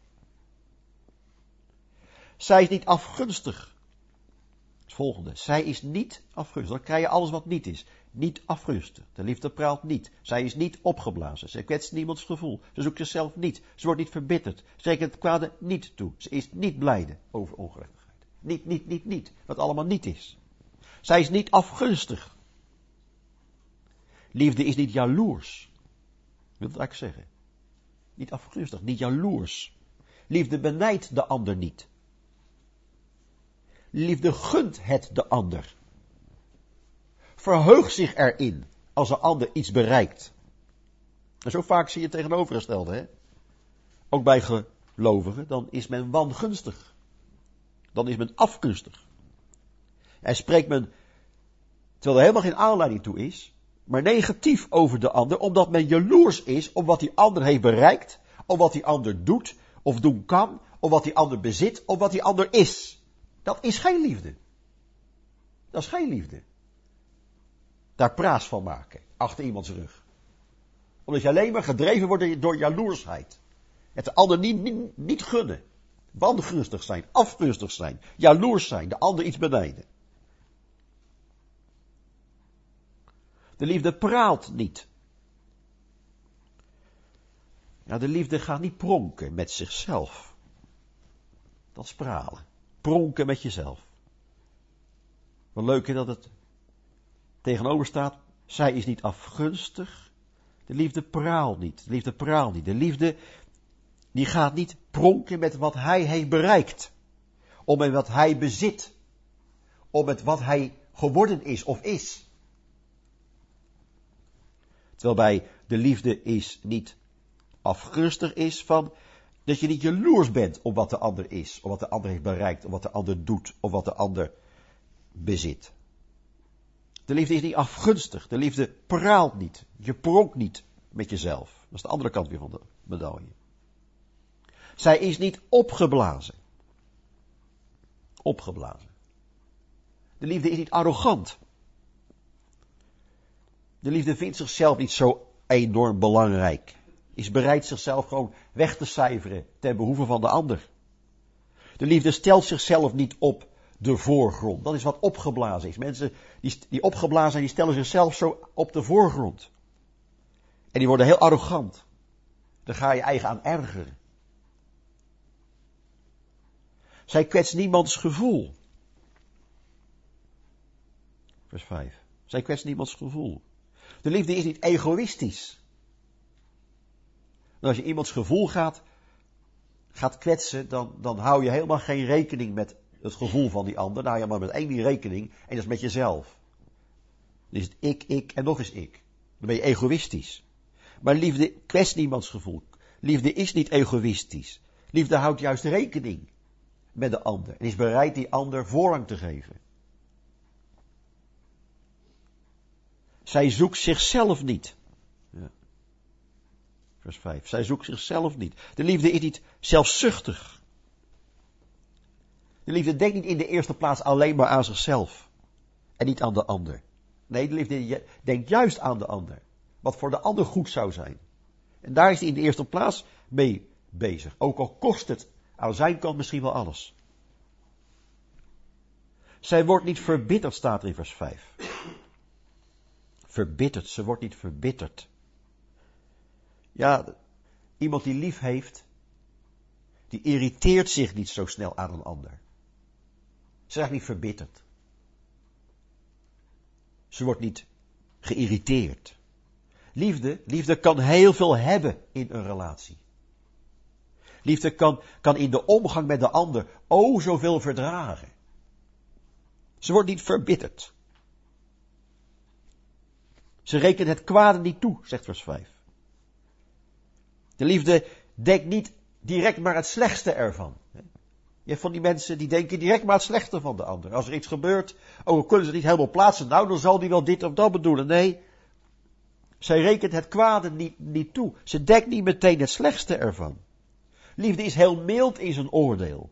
[SPEAKER 1] Zij is niet afgunstig. Het volgende. Zij is niet afgunstig. Dan krijg je alles wat niet is. Niet afgunstig. De liefde praalt niet. Zij is niet opgeblazen. Ze kwetst niemands gevoel. Ze zoekt zichzelf niet. Ze wordt niet verbitterd. Ze rekent het kwade niet toe. Ze is niet blijde over ongerechtigheid. Niet. Wat allemaal niet is. Zij is niet afgunstig. Liefde is niet jaloers. Ik wil het eigenlijk zeggen. Niet afgunstig, niet jaloers. Liefde benijdt de ander niet. Liefde gunt het de ander. Verheugt zich erin als een ander iets bereikt. En zo vaak zie je het tegenovergestelde, hè. Ook bij gelovigen, dan is men wangunstig. Dan is men afgunstig. En spreekt men, terwijl er helemaal geen aanleiding toe is, maar negatief over de ander, omdat men jaloers is op wat die ander heeft bereikt, op wat die ander doet, of doen kan, op wat die ander bezit, op wat die ander is. Dat is geen liefde. Dat is geen liefde. Daar praats van maken, achter iemands rug. Omdat je alleen maar gedreven wordt door jaloersheid. Het de ander niet gunnen. Wangunstig zijn, afgunstig zijn, jaloers zijn, de ander iets benijden. De liefde praalt niet. Ja, de liefde gaat niet pronken met zichzelf. Dat is pralen. Pronken met jezelf. Wat leuk is dat het tegenover staat. Zij is niet afgunstig. De liefde praalt niet. De liefde praalt niet. De liefde die gaat niet pronken met wat hij heeft bereikt. Om met wat hij bezit. Om met wat hij geworden is of is. Terwijl bij de liefde is niet afgunstig is van dat je niet jaloers bent op wat de ander is. Of wat de ander heeft bereikt. Of wat de ander doet. Of wat de ander bezit. De liefde is niet afgunstig. De liefde praalt niet. Je pronkt niet met jezelf. Dat is de andere kant weer van de medaille. Zij is niet opgeblazen. Opgeblazen. De liefde is niet arrogant. De liefde vindt zichzelf niet zo enorm belangrijk. Is bereid zichzelf gewoon weg te cijferen ten behoeve van de ander. De liefde stelt zichzelf niet op de voorgrond. Dat is wat opgeblazen is. Mensen die opgeblazen zijn, die stellen zichzelf zo op de voorgrond. En die worden heel arrogant. Daar ga je eigen aan ergeren. Zij kwetst niemands gevoel. Vers 5. Zij kwetst niemands gevoel. De liefde is niet egoïstisch. En als je iemands gevoel gaat kwetsen, dan hou je helemaal geen rekening met het gevoel van die ander. Nou ja, maar met één die rekening, en dat is met jezelf. Dan is het ik en nog eens ik. Dan ben je egoïstisch. Maar liefde kwetst niemands gevoel. Liefde is niet egoïstisch. Liefde houdt juist rekening met de ander. En is bereid die ander voorrang te geven. Zij zoekt zichzelf niet. Ja. Vers 5. Zij zoekt zichzelf niet. De liefde is niet zelfzuchtig. De liefde denkt niet in de eerste plaats alleen maar aan zichzelf. En niet aan de ander. Nee, de liefde denkt juist aan de ander. Wat voor de ander goed zou zijn. En daar is hij in de eerste plaats mee bezig. Ook al kost het aan zijn kant misschien wel alles. Zij wordt niet verbitterd, staat er in vers 5. Verbitterd, ze wordt niet verbitterd. Ja, iemand die lief heeft, die irriteert zich niet zo snel aan een ander. Ze is niet verbitterd. Ze wordt niet geïrriteerd. Liefde kan heel veel hebben in een relatie. Liefde kan in de omgang met de ander zoveel verdragen. Ze wordt niet verbitterd. Ze rekent het kwade niet toe, zegt vers 5. De liefde denkt niet direct maar het slechtste ervan. Je hebt van die mensen die denken direct maar het slechte van de ander. Als er iets gebeurt, dan kunnen ze het niet helemaal plaatsen. Nou, dan zal die wel dit of dat bedoelen. Nee, zij rekent het kwade niet toe. Ze denkt niet meteen het slechtste ervan. Liefde is heel mild in zijn oordeel.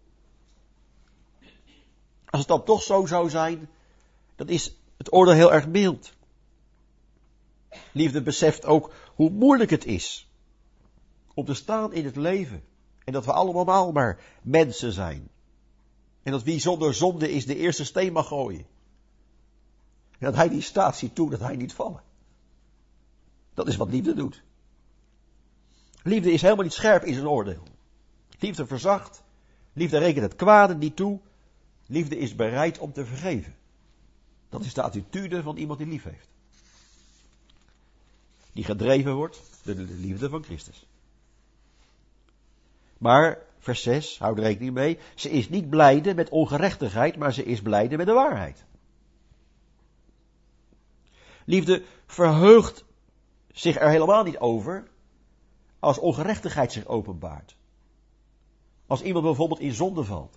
[SPEAKER 1] Als het dan toch zo zou zijn, dan is het oordeel heel erg mild. Liefde beseft ook hoe moeilijk het is om te staan in het leven. En dat we allemaal maar mensen zijn. En dat wie zonder zonde is de eerste steen mag gooien. En dat hij die staat, ziet toe dat hij niet vallen. Dat is wat liefde doet. Liefde is helemaal niet scherp in zijn oordeel. Liefde verzacht. Liefde rekent het kwade niet toe. Liefde is bereid om te vergeven. Dat is de attitude van iemand die lief heeft. Die gedreven wordt door de liefde van Christus. Maar, vers 6, houd er rekening mee, ze is niet blijde met ongerechtigheid, maar ze is blijde met de waarheid. Liefde verheugt zich er helemaal niet over als ongerechtigheid zich openbaart. Als iemand bijvoorbeeld in zonde valt.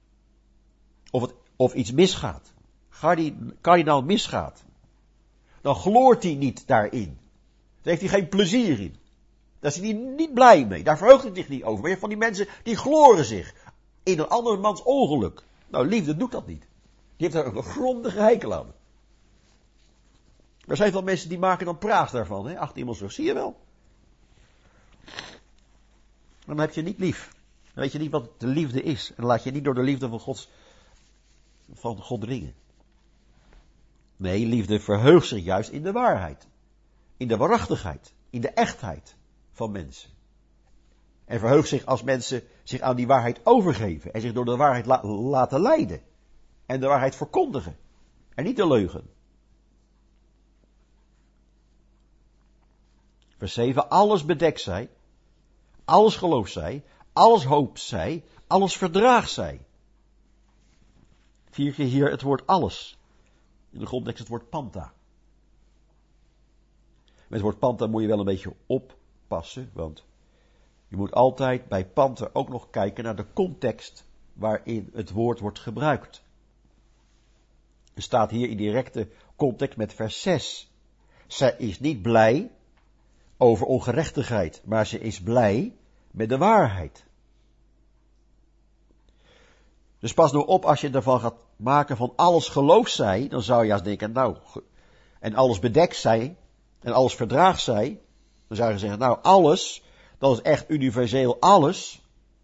[SPEAKER 1] Of iets misgaat. Kardinaal misgaat. Dan gloort hij niet daarin. Daar heeft hij geen plezier in. Daar is hij niet blij mee. Daar verheugt hij zich niet over. Maar je hebt van die mensen die gloren zich in een andermans ongeluk. Nou, liefde doet dat niet. Die heeft daar ook een grondige hekel aan. Er zijn veel mensen die maken dan praat daarvan. Hè? Achter iemand zo, zie je wel. Dan heb je niet lief. Dan weet je niet wat de liefde is. En dan laat je niet door de liefde van God dringen. Nee, liefde verheugt zich juist in de waarheid. In de waarachtigheid. In de echtheid van mensen. En verheugt zich als mensen zich aan die waarheid overgeven. En zich door de waarheid laten leiden. En de waarheid verkondigen. En niet de leugen. Vers 7. Alles bedekt zij. Alles gelooft zij. Alles hoopt zij. Alles verdraagt zij. 4 keer hier het woord alles. In de grondtekst het woord panta. Met het woord panta moet je wel een beetje oppassen. Want je moet altijd bij panta ook nog kijken naar de context waarin het woord wordt gebruikt. Er staat hier in directe context met vers 6. Zij is niet blij over ongerechtigheid, maar ze is blij met de waarheid. Dus pas nou op als je ervan gaat maken van alles gelooft zij, dan zou je juist denken, nou, en alles bedekt zij, en alles verdraagt zij, dan zou je zeggen, nou, alles, dat is echt universeel alles.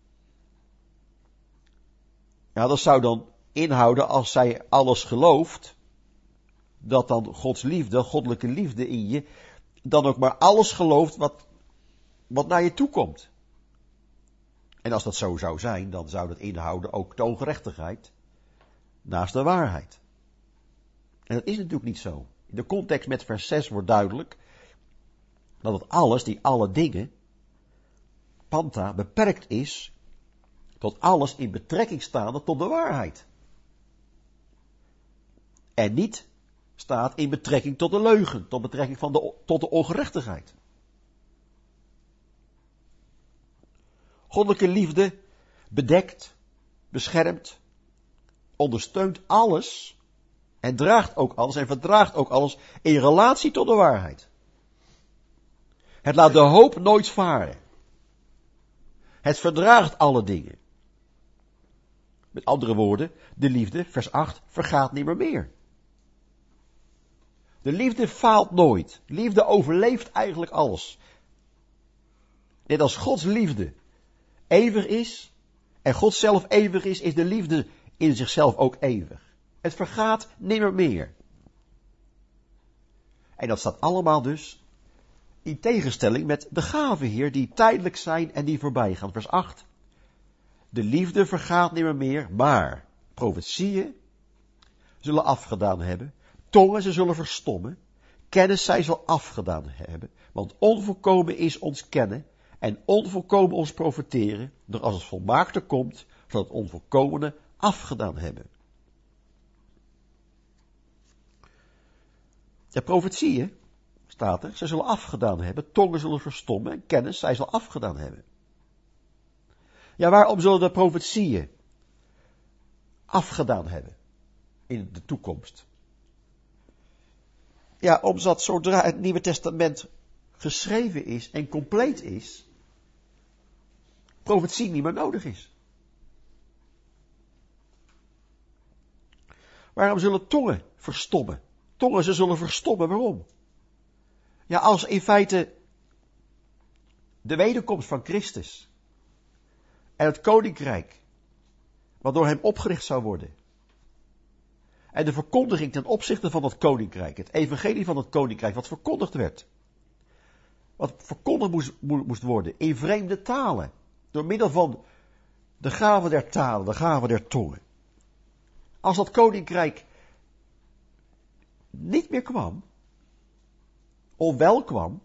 [SPEAKER 1] Ja, dat zou dan inhouden als zij alles gelooft, dat dan Gods liefde, goddelijke liefde in je, dan ook maar alles gelooft wat naar je toe komt. En als dat zo zou zijn, dan zou dat inhouden ook de ongerechtigheid naast de waarheid. En dat is natuurlijk niet zo. In de context met vers 6 wordt duidelijk dat het alles, die alle dingen, panta, beperkt is tot alles in betrekking staande tot de waarheid. En niet staat in betrekking tot de leugen, tot betrekking tot de ongerechtigheid. Goddelijke liefde bedekt, beschermt, ondersteunt alles en draagt ook alles en verdraagt ook alles in relatie tot de waarheid. Het laat de hoop nooit varen. Het verdraagt alle dingen. Met andere woorden, de liefde, vers 8, vergaat nimmer meer. De liefde faalt nooit. Liefde overleeft eigenlijk alles. Net als Gods liefde eeuwig is en God zelf eeuwig is de liefde in zichzelf ook eeuwig. Het vergaat nimmer meer. En dat staat allemaal dus in tegenstelling met de gaven hier die tijdelijk zijn en die voorbij gaan. Vers 8. De liefde vergaat nimmer meer, maar profetieën zullen afgedaan hebben, tongen ze zullen verstommen, kennis zij zal afgedaan hebben, want onvolkomen is ons kennen en onvolkomen ons profeteren, doch als het volmaakte komt, zal het onvolkomene afgedaan hebben. De profetieën, staat er, zij zullen afgedaan hebben, tongen zullen verstommen en kennis zij zal afgedaan hebben. Ja, waarom zullen de profetieën afgedaan hebben in de toekomst? Ja, omdat zodra het Nieuwe Testament geschreven is en compleet is, profetie niet meer nodig is. Waarom zullen tongen verstommen? Tongen, ze zullen verstommen, waarom? Ja, als in feite de wederkomst van Christus en het koninkrijk, wat door hem opgericht zou worden, en de verkondiging ten opzichte van het koninkrijk, het evangelie van het koninkrijk, wat verkondigd werd, wat verkondigd moest worden in vreemde talen, door middel van de gave der talen, de gave der tongen. Als dat koninkrijk niet meer kwam, onwel kwam,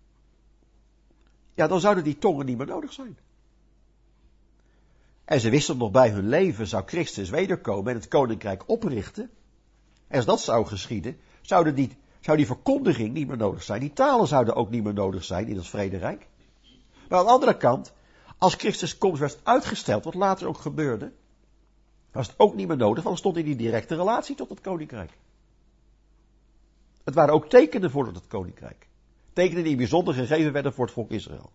[SPEAKER 1] ja, dan zouden die tongen niet meer nodig zijn. En ze wisten nog bij hun leven zou Christus wederkomen en het koninkrijk oprichten. En als dat zou geschieden, zouden die zou die verkondiging niet meer nodig zijn. Die talen zouden ook niet meer nodig zijn in het vrederijk. Maar aan de andere kant, als Christus komst werd uitgesteld, wat later ook gebeurde, was het ook niet meer nodig, want dan stond in die directe relatie tot het koninkrijk. Het waren ook tekenen voor het koninkrijk. Tekenen die bijzonder gegeven werden voor het volk Israël.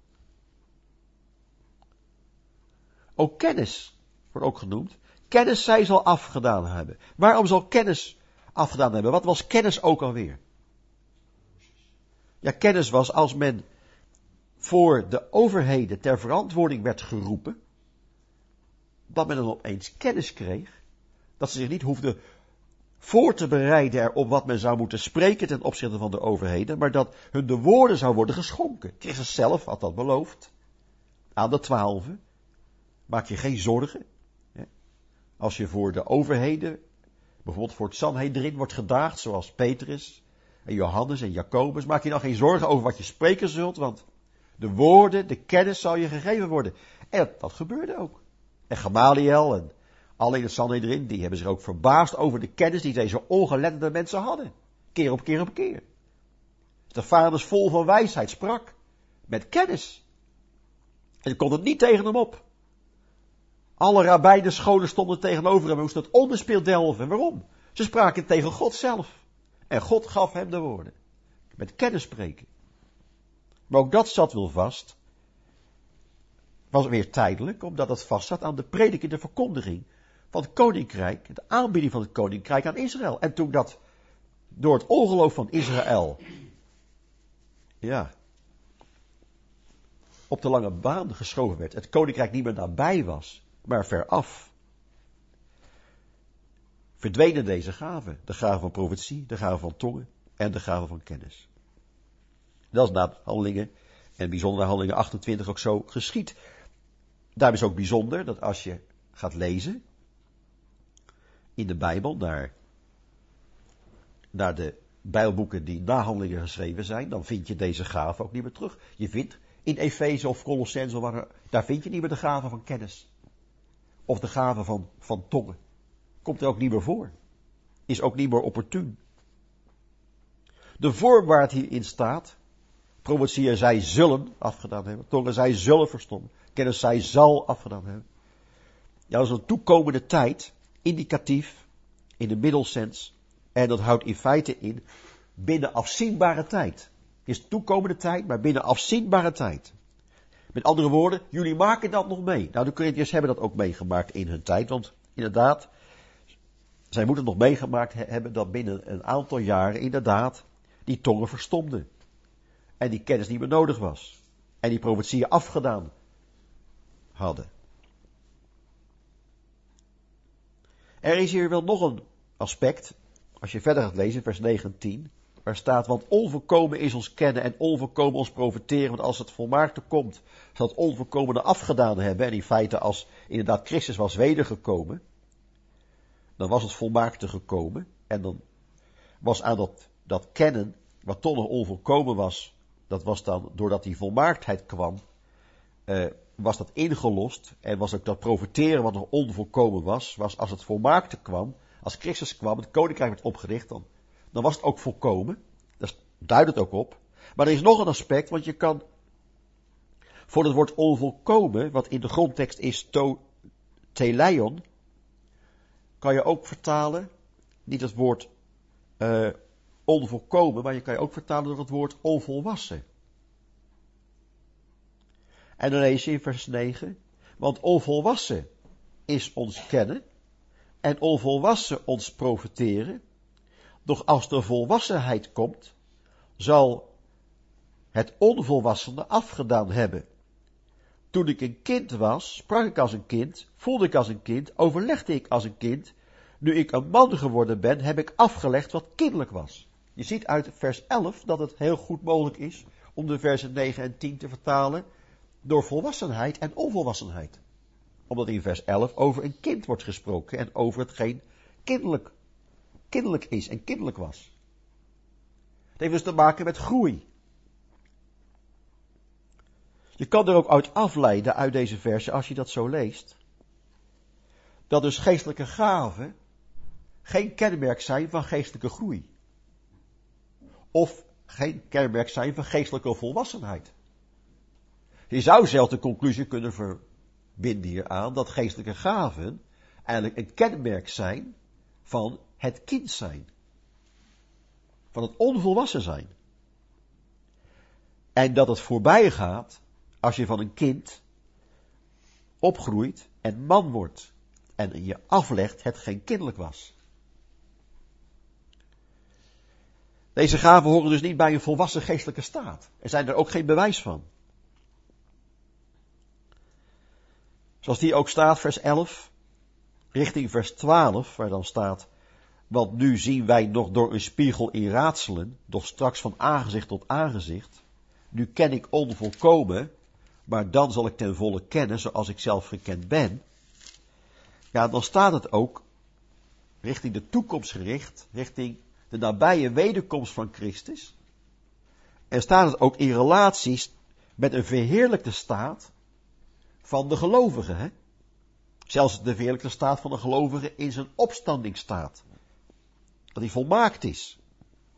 [SPEAKER 1] Ook kennis wordt ook genoemd. Kennis zij zal afgedaan hebben. Waarom zal kennis afgedaan hebben? Wat was kennis ook alweer? Ja, kennis was als men voor de overheden ter verantwoording werd geroepen, dat men dan opeens kennis kreeg, dat ze zich niet hoefden voor te bereiden erop wat men zou moeten spreken ten opzichte van de overheden, maar dat hun de woorden zou worden geschonken. Christus zelf had dat beloofd aan de 12. Maak je geen zorgen. Als je voor de overheden, bijvoorbeeld voor het Sanhedrin, wordt gedaagd, zoals Petrus en Johannes en Jacobus, maak je dan geen zorgen over wat je spreken zult, want de woorden, de kennis zal je gegeven worden. En dat gebeurde ook. En Gamaliel en alle in het Sanhedrin, die hebben zich ook verbaasd over de kennis die deze ongeletterde mensen hadden. Keer op keer op keer. Stefanus vol van wijsheid sprak. Met kennis. En ze konden het niet tegen hem op. Alle rabbijnenscholen stonden tegenover hem en moesten het onderspeel delven. Waarom? Ze spraken tegen God zelf. En God gaf hem de woorden. Met kennis spreken. Maar ook dat zat wel vast. Was weer tijdelijk, omdat het vast zat aan de prediking, de verkondiging van het koninkrijk, de aanbieding van het koninkrijk aan Israël. En toen dat door het ongeloof van Israël, op de lange baan geschoven werd, het koninkrijk niet meer nabij was, maar veraf, verdwenen deze gaven. De gave van profetie, de gave van tongen en de gave van kennis. Dat is na Handelingen, en bijzonder na Handelingen 28 ook zo geschied. Daarom is ook bijzonder dat als je gaat lezen in de Bijbel naar de Bijbelboeken die na Handelingen geschreven zijn, dan vind je deze gave ook niet meer terug. Je vindt in Efeze of Colossense, daar vind je niet meer de gave van kennis. Of de gave van tongen. Komt er ook niet meer voor. Is ook niet meer opportun. De vorm waar het hierin staat, profetieën zij zullen afgedaan hebben, tongen zij zullen verstommen, kennis zij zal afgedaan hebben. Ja, dat is een toekomende tijd, indicatief, in de middelsens, en dat houdt in feite in binnen afzienbare tijd. Het is toekomende tijd, maar binnen afzienbare tijd. Met andere woorden, jullie maken dat nog mee. Nou, de Corinthiërs hebben dat ook meegemaakt in hun tijd, want inderdaad, zij moeten nog meegemaakt hebben dat binnen een aantal jaren inderdaad die tongen verstomden. En die kennis niet meer nodig was. En die profetieën afgedaan hadden. Er is hier wel nog een aspect, als je verder gaat lezen, vers 9 en 10, waar staat, want onvolkomen is ons kennen en onvolkomen ons profiteren, want als het volmaakte komt, zal het onvolkomene afgedaan hebben. En in feite, als inderdaad Christus was wedergekomen, dan was het volmaakte gekomen, en dan was aan dat kennen, wat toch nog onvolkomen was, dat was dan, doordat die volmaaktheid kwam, was dat ingelost, en was ook dat profiteren wat nog onvolkomen was als het volmaakte kwam, als Christus kwam, het koninkrijk werd opgericht, dan was het ook volkomen. Dat duidt het ook op. Maar er is nog een aspect, want je kan voor het woord onvolkomen, wat in de grondtekst is teleion, kan je ook vertalen, niet het woord onvolkomen, maar je kan je ook vertalen door het woord onvolwassen. En dan lees je in vers 9, want onvolwassen is ons kennen en onvolwassen ons profiteren, doch als de volwassenheid komt, zal het onvolwassene afgedaan hebben. Toen ik een kind was, sprak ik als een kind, voelde ik als een kind, overlegde ik als een kind. Nu ik een man geworden ben, heb ik afgelegd wat kinderlijk was. Je ziet uit vers 11 dat het heel goed mogelijk is om de versen 9 en 10 te vertalen door volwassenheid en onvolwassenheid. Omdat in vers 11 over een kind wordt gesproken en over hetgeen kinderlijk is en kinderlijk was. Het heeft dus te maken met groei. Je kan er ook uit afleiden, uit deze versen, als je dat zo leest, dat dus geestelijke gaven geen kenmerk zijn van geestelijke groei. of geen kenmerk zijn van geestelijke volwassenheid. Je zou zelf de conclusie kunnen verbinden hieraan dat geestelijke gaven eigenlijk een kenmerk zijn van het kind zijn. Van het onvolwassen zijn. En dat het voorbij gaat als je van een kind opgroeit en man wordt. En je aflegt hetgeen kinderlijk was. Deze gaven horen dus niet bij een volwassen geestelijke staat. Er zijn er ook geen bewijs van. Zoals die ook staat, vers 11, richting vers 12, waar dan staat: want nu zien wij nog door een spiegel in raadselen, doch straks van aangezicht tot aangezicht. Nu ken ik onvolkomen, maar dan zal ik ten volle kennen zoals ik zelf gekend ben. Ja, dan staat het ook richting de toekomst gericht, richting de nabije wederkomst van Christus. En staat het ook in relaties met een verheerlijkte staat van de gelovigen. Hè? Zelfs de verheerlijkte staat van de gelovigen in zijn opstandingsstaat. Dat hij volmaakt is.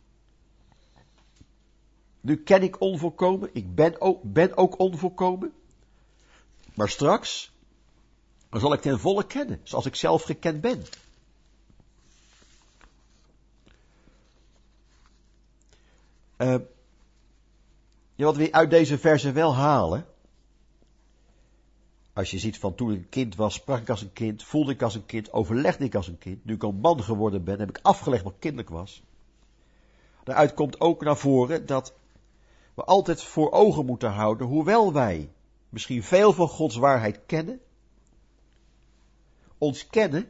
[SPEAKER 1] Nu ken ik onvolkomen, ik ben ook onvolkomen. Maar straks dan zal ik ten volle kennen, zoals ik zelf gekend ben. Wat we uit deze verse wel halen. Als je ziet van toen ik een kind was, sprak ik als een kind, voelde ik als een kind, overlegde ik als een kind. Nu ik een man geworden ben, heb ik afgelegd wat kinderlijk was. Daaruit komt ook naar voren dat we altijd voor ogen moeten houden, hoewel wij misschien veel van Gods waarheid kennen, ons kennen,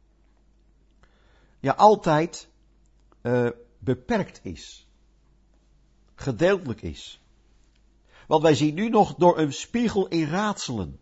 [SPEAKER 1] ja altijd beperkt is. Gedeeltelijk is. Want wij zien nu nog door een spiegel in raadselen.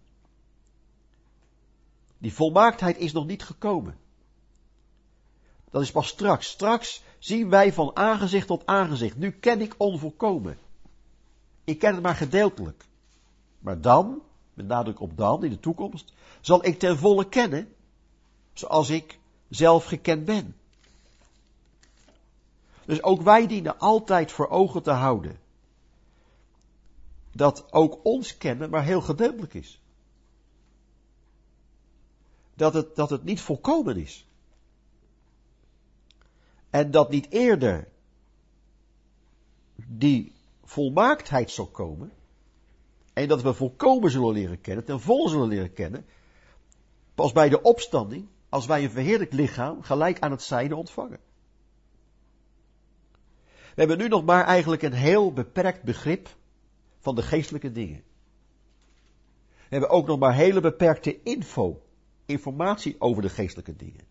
[SPEAKER 1] Die volmaaktheid is nog niet gekomen. Dat is pas straks. Straks zien wij van aangezicht tot aangezicht. Nu ken ik onvolkomen. Ik ken het maar gedeeltelijk. Maar dan, met nadruk op dan, in de toekomst, zal ik ten volle kennen, zoals ik zelf gekend ben. Dus ook wij dienen altijd voor ogen te houden, dat ook ons kennen maar heel gedeeltelijk is. Dat het niet volkomen is. En dat niet eerder die volmaaktheid zal komen, en dat we volkomen zullen leren kennen, ten volle zullen leren kennen, pas bij de opstanding, als wij een verheerlijkt lichaam gelijk aan het zijne ontvangen. We hebben nu nog maar eigenlijk een heel beperkt begrip van de geestelijke dingen. We hebben ook nog maar hele beperkte informatie over de geestelijke dingen.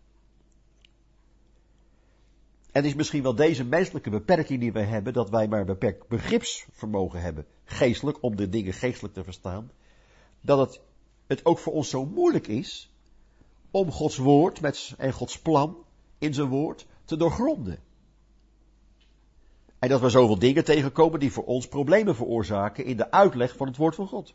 [SPEAKER 1] En het is misschien wel deze menselijke beperking die wij hebben, dat wij maar een beperkt begripsvermogen hebben, geestelijk, om de dingen geestelijk te verstaan, dat het ook voor ons zo moeilijk is om Gods woord en Gods plan in zijn woord te doorgronden. En dat we zoveel dingen tegenkomen die voor ons problemen veroorzaken in de uitleg van het woord van God.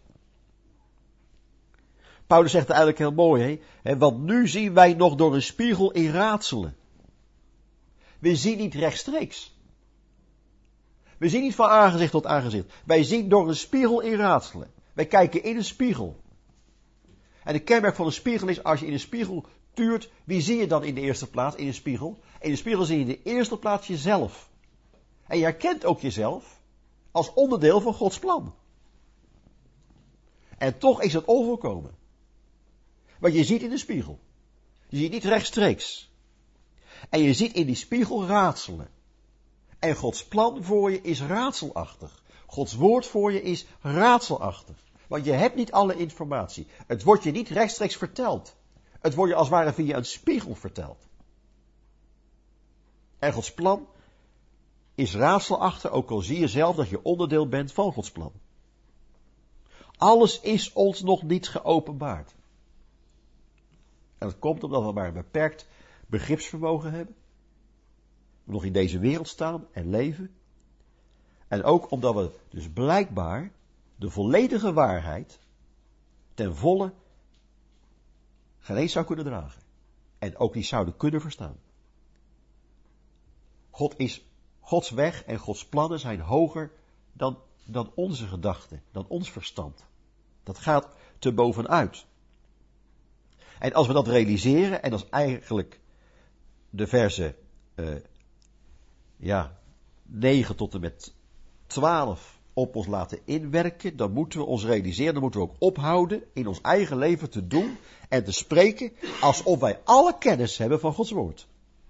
[SPEAKER 1] Paulus zegt het eigenlijk heel mooi, hè? Want nu zien wij nog door een spiegel in raadselen. We zien niet rechtstreeks. We zien niet van aangezicht tot aangezicht. Wij zien door een spiegel in raadselen. Wij kijken in een spiegel. En de kenmerk van een spiegel is, als je in een spiegel tuurt, wie zie je dan in de eerste plaats in een spiegel? In een spiegel zie je in de eerste plaats jezelf. En je herkent ook jezelf als onderdeel van Gods plan. En toch is het onvolkomen. Want je ziet in de spiegel. Je ziet niet rechtstreeks. En je ziet in die spiegel raadselen. En Gods plan voor je is raadselachtig. Gods woord voor je is raadselachtig. Want je hebt niet alle informatie. Het wordt je niet rechtstreeks verteld. Het wordt je als het ware via een spiegel verteld. En Gods plan is raadselachtig, ook al zie je zelf dat je onderdeel bent van Gods plan. Alles is ons nog niet geopenbaard. En dat komt omdat we maar een beperkt begripsvermogen hebben. We nog in deze wereld staan en leven. En ook omdat we dus blijkbaar de volledige waarheid ten volle geen eens zou kunnen dragen. En ook niet zouden kunnen verstaan. God is Gods weg en Gods plannen zijn hoger dan onze gedachten, dan ons verstand. Dat gaat te bovenuit. En als we dat realiseren, en als eigenlijk de versen 9 tot en met 12 op ons laten inwerken, dan moeten we ons realiseren, dan moeten we ook ophouden in ons eigen leven te doen en te spreken alsof wij alle kennis hebben van Gods woord.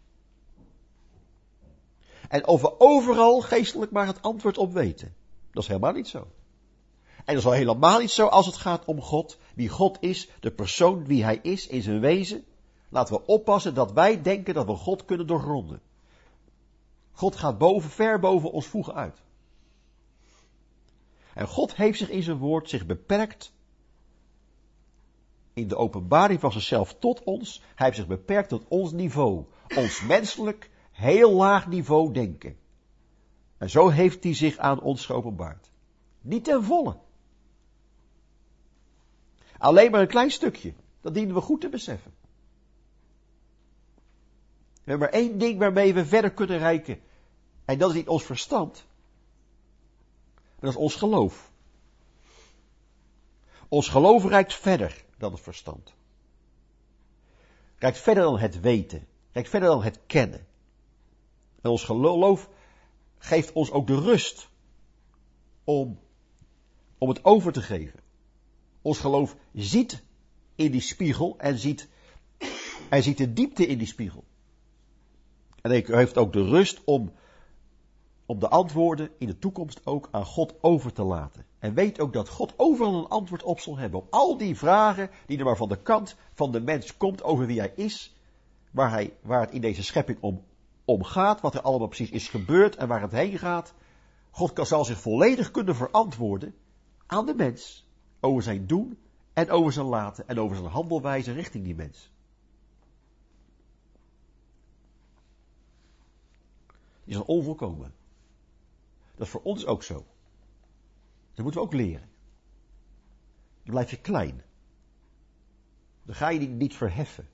[SPEAKER 1] En of we overal geestelijk maar het antwoord op weten. Dat is helemaal niet zo. En dat is al helemaal niet zo als het gaat om God, wie God is, de persoon wie hij is in zijn wezen. Laten we oppassen dat wij denken dat we God kunnen doorgronden. God gaat ver boven ons voegen uit. En God heeft zich in zijn woord zich beperkt in de openbaring van zichzelf tot ons. Hij heeft zich beperkt tot ons niveau. Ons menselijk, heel laag niveau denken. En zo heeft hij zich aan ons geopenbaard. Niet ten volle. Alleen maar een klein stukje. Dat dienen we goed te beseffen. We hebben maar één ding waarmee we verder kunnen reiken. En dat is niet ons verstand. Maar dat is ons geloof. Ons geloof reikt verder dan het verstand. Reikt verder dan het weten. Reikt verder dan het kennen. En ons geloof geeft ons ook de rust om het over te geven. Ons geloof ziet in die spiegel en ziet de diepte in die spiegel. En hij heeft ook de rust om de antwoorden in de toekomst ook aan God over te laten. En weet ook dat God overal een antwoord op zal hebben. Op al die vragen die er maar van de kant van de mens komt over wie hij is. Waar het in deze schepping om gaat. Wat er allemaal precies is gebeurd en waar het heen gaat. God zal zich volledig kunnen verantwoorden aan de mens. Over zijn doen en over zijn laten en over zijn handelwijze richting die mens. Die is onvolkomen. Dat is voor ons ook zo. Dat moeten we ook leren. Dan blijf je klein. Dan ga je niet verheffen.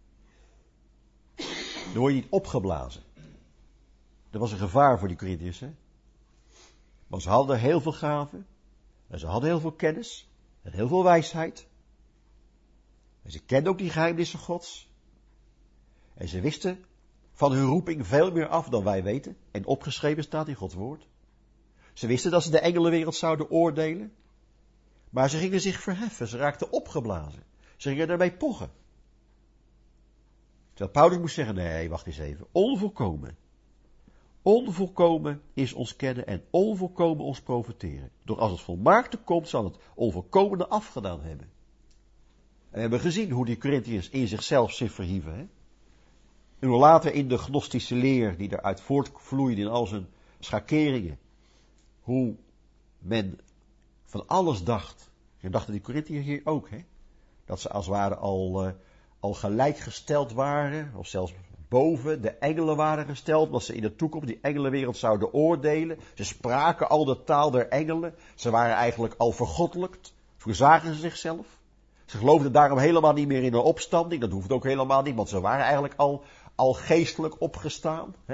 [SPEAKER 1] Dan word je niet opgeblazen. Dat was een gevaar voor die Corinthiërs, hè. Want ze hadden heel veel gaven. En ze hadden heel veel kennis. En heel veel wijsheid. En ze kenden ook die geheimnissen Gods. En ze wisten van hun roeping veel meer af dan wij weten. En opgeschreven staat in Gods woord. Ze wisten dat ze de engelenwereld zouden oordelen. Maar ze gingen zich verheffen. Ze raakten opgeblazen. Ze gingen daarmee pochen. Terwijl Paulus moest zeggen, nee, wacht eens even. Onvolkomen. Onvolkomen is ons kennen en onvolkomen ons profiteren. Doch als het volmaakte komt, zal het onvolkomene afgedaan hebben. En we hebben gezien hoe die Corinthiërs in zichzelf zich verhieven. Hè? En hoe later in de gnostische leer, die eruit voortvloeide in al zijn schakeringen, hoe men van alles dacht. En dachten die Corinthiërs hier ook, hè? Dat ze als het ware al gelijkgesteld waren, of zelfs boven de engelen waren gesteld, omdat ze in de toekomst die engelenwereld zouden oordelen. Ze spraken al de taal der engelen. Ze waren eigenlijk al vergoddelijkt. Verzagen ze zichzelf. Ze geloofden daarom helemaal niet meer in een opstanding. Dat hoeft ook helemaal niet, want ze waren eigenlijk al geestelijk opgestaan. Hè?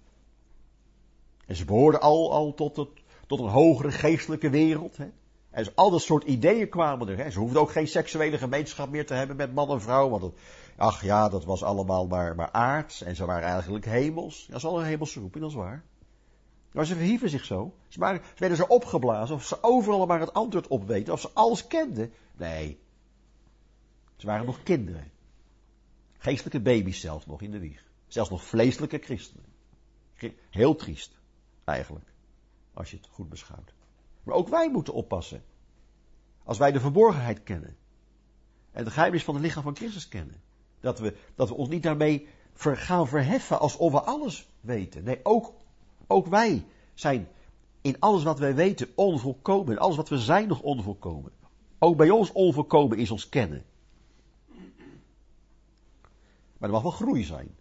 [SPEAKER 1] En ze behoorden al tot een hogere geestelijke wereld. Hè? En al dat soort ideeën kwamen er. Hè? Ze hoefden ook geen seksuele gemeenschap meer te hebben met man en vrouw. Want dat was allemaal maar aards. En ze waren eigenlijk hemels. Dat is al een hemelse roeping, dat is waar. Maar ze verhieven zich zo. Ze werden zo opgeblazen. Of ze overal maar het antwoord op weten. Of ze alles kenden. Nee. Ze waren nog kinderen. Geestelijke baby's zelfs nog in de wieg. Zelfs nog vleeselijke christenen. Heel triest. Eigenlijk. Als je het goed beschouwt. Maar ook wij moeten oppassen. Als wij de verborgenheid kennen. En de geheimnis van het lichaam van Christus kennen. Dat we ons niet daarmee gaan verheffen alsof we alles weten. Nee, ook wij zijn in alles wat wij weten onvolkomen. In alles wat we zijn nog onvolkomen. Ook bij ons onvolkomen is ons kennen. Maar er mag wel groei zijn.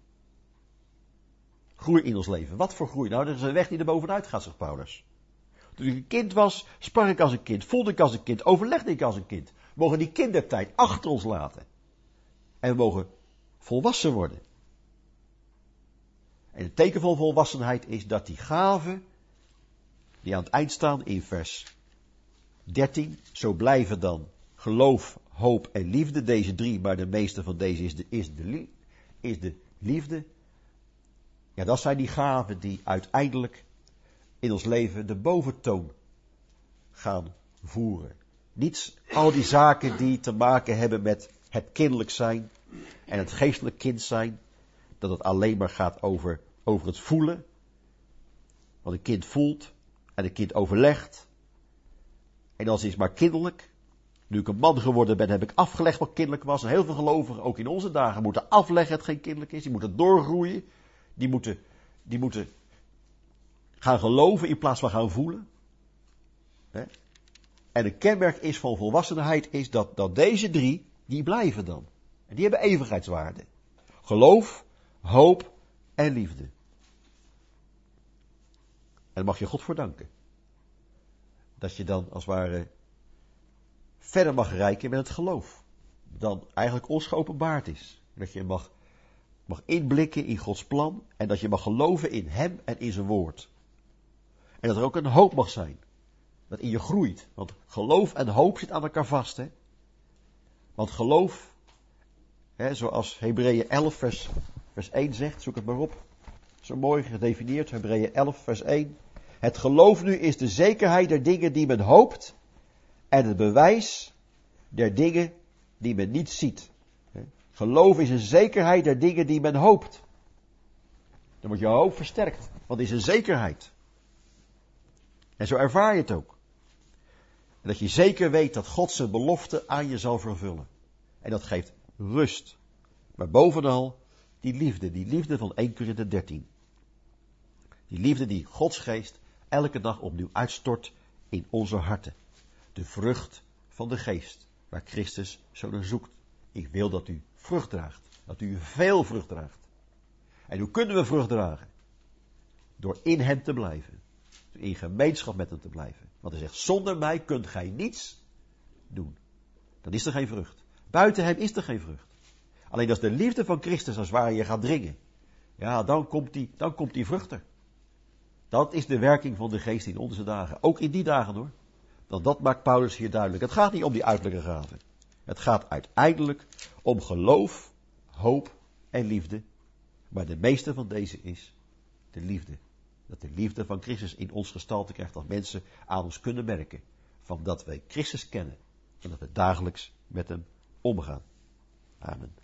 [SPEAKER 1] Groei in ons leven. Wat voor groei? Nou, dat is een weg die er bovenuit gaat, zegt Paulus. Toen ik een kind was, sprak ik als een kind, voelde ik als een kind, overlegde ik als een kind. We mogen die kindertijd achter ons laten. En we mogen volwassen worden. En het teken van volwassenheid is dat die gaven, die aan het eind staan in vers 13, zo blijven dan geloof, hoop en liefde, deze drie, maar de meeste van deze is de liefde. Ja, dat zijn die gaven die uiteindelijk in ons leven de boventoon gaan voeren. Niet al die zaken die te maken hebben met het kinderlijk zijn en het geestelijk kind zijn, dat het alleen maar gaat over het voelen. Wat een kind voelt en een kind overlegt. En als is maar kinderlijk. Nu ik een man geworden ben, heb ik afgelegd wat kinderlijk was. En heel veel gelovigen, ook in onze dagen, moeten afleggen het geen kinderlijk is. Die moeten doorgroeien. Die moeten gaan geloven in plaats van gaan voelen. En een kenmerk is van volwassenheid is dat deze drie, die blijven dan. En die hebben eeuwigheidswaarde. Geloof, hoop en liefde. En daar mag je God voor danken. Dat je dan als het ware verder mag reiken met het geloof. Dan eigenlijk ons geopenbaard is. Dat je mag inblikken in Gods plan. En dat je mag geloven in Hem en in zijn woord. En dat er ook een hoop mag zijn. Dat in je groeit. Want geloof en hoop zit aan elkaar vast. Hè? Want geloof, zoals Hebreeën 11 vers 1 zegt. Zoek het maar op. Zo mooi gedefinieerd. Hebreeën 11 vers 1. Het geloof nu is de zekerheid der dingen die men hoopt. En het bewijs der dingen die men niet ziet. Geloof is een zekerheid der dingen die men hoopt. Dan wordt je hoop versterkt. Want het is een zekerheid. En zo ervaar je het ook. En dat je zeker weet dat God zijn belofte aan je zal vervullen. En dat geeft rust. Maar bovenal die liefde van 1 Korinthe 13. Die liefde die Gods geest elke dag opnieuw uitstort in onze harten. De vrucht van de geest, waar Christus zo naar zoekt. Ik wil dat u vrucht draagt. Dat u veel vrucht draagt. En hoe kunnen we vrucht dragen? Door in hem te blijven. In gemeenschap met hem te blijven. Want hij zegt, zonder mij kunt gij niets doen. Dan is er geen vrucht. Buiten hem is er geen vrucht. Alleen als de liefde van Christus als het ware je gaat dringen. Ja, dan komt die vrucht er. Dat is de werking van de geest in onze dagen. Ook in die dagen hoor. Want dat maakt Paulus hier duidelijk. Het gaat niet om die uiterlijke gaven. Het gaat uiteindelijk om geloof, hoop en liefde. Maar de meeste van deze is de liefde. Dat de liefde van Christus in ons gestalte krijgt. Dat mensen aan ons kunnen merken. Van dat wij Christus kennen. En dat we dagelijks met hem omgaan. Amen.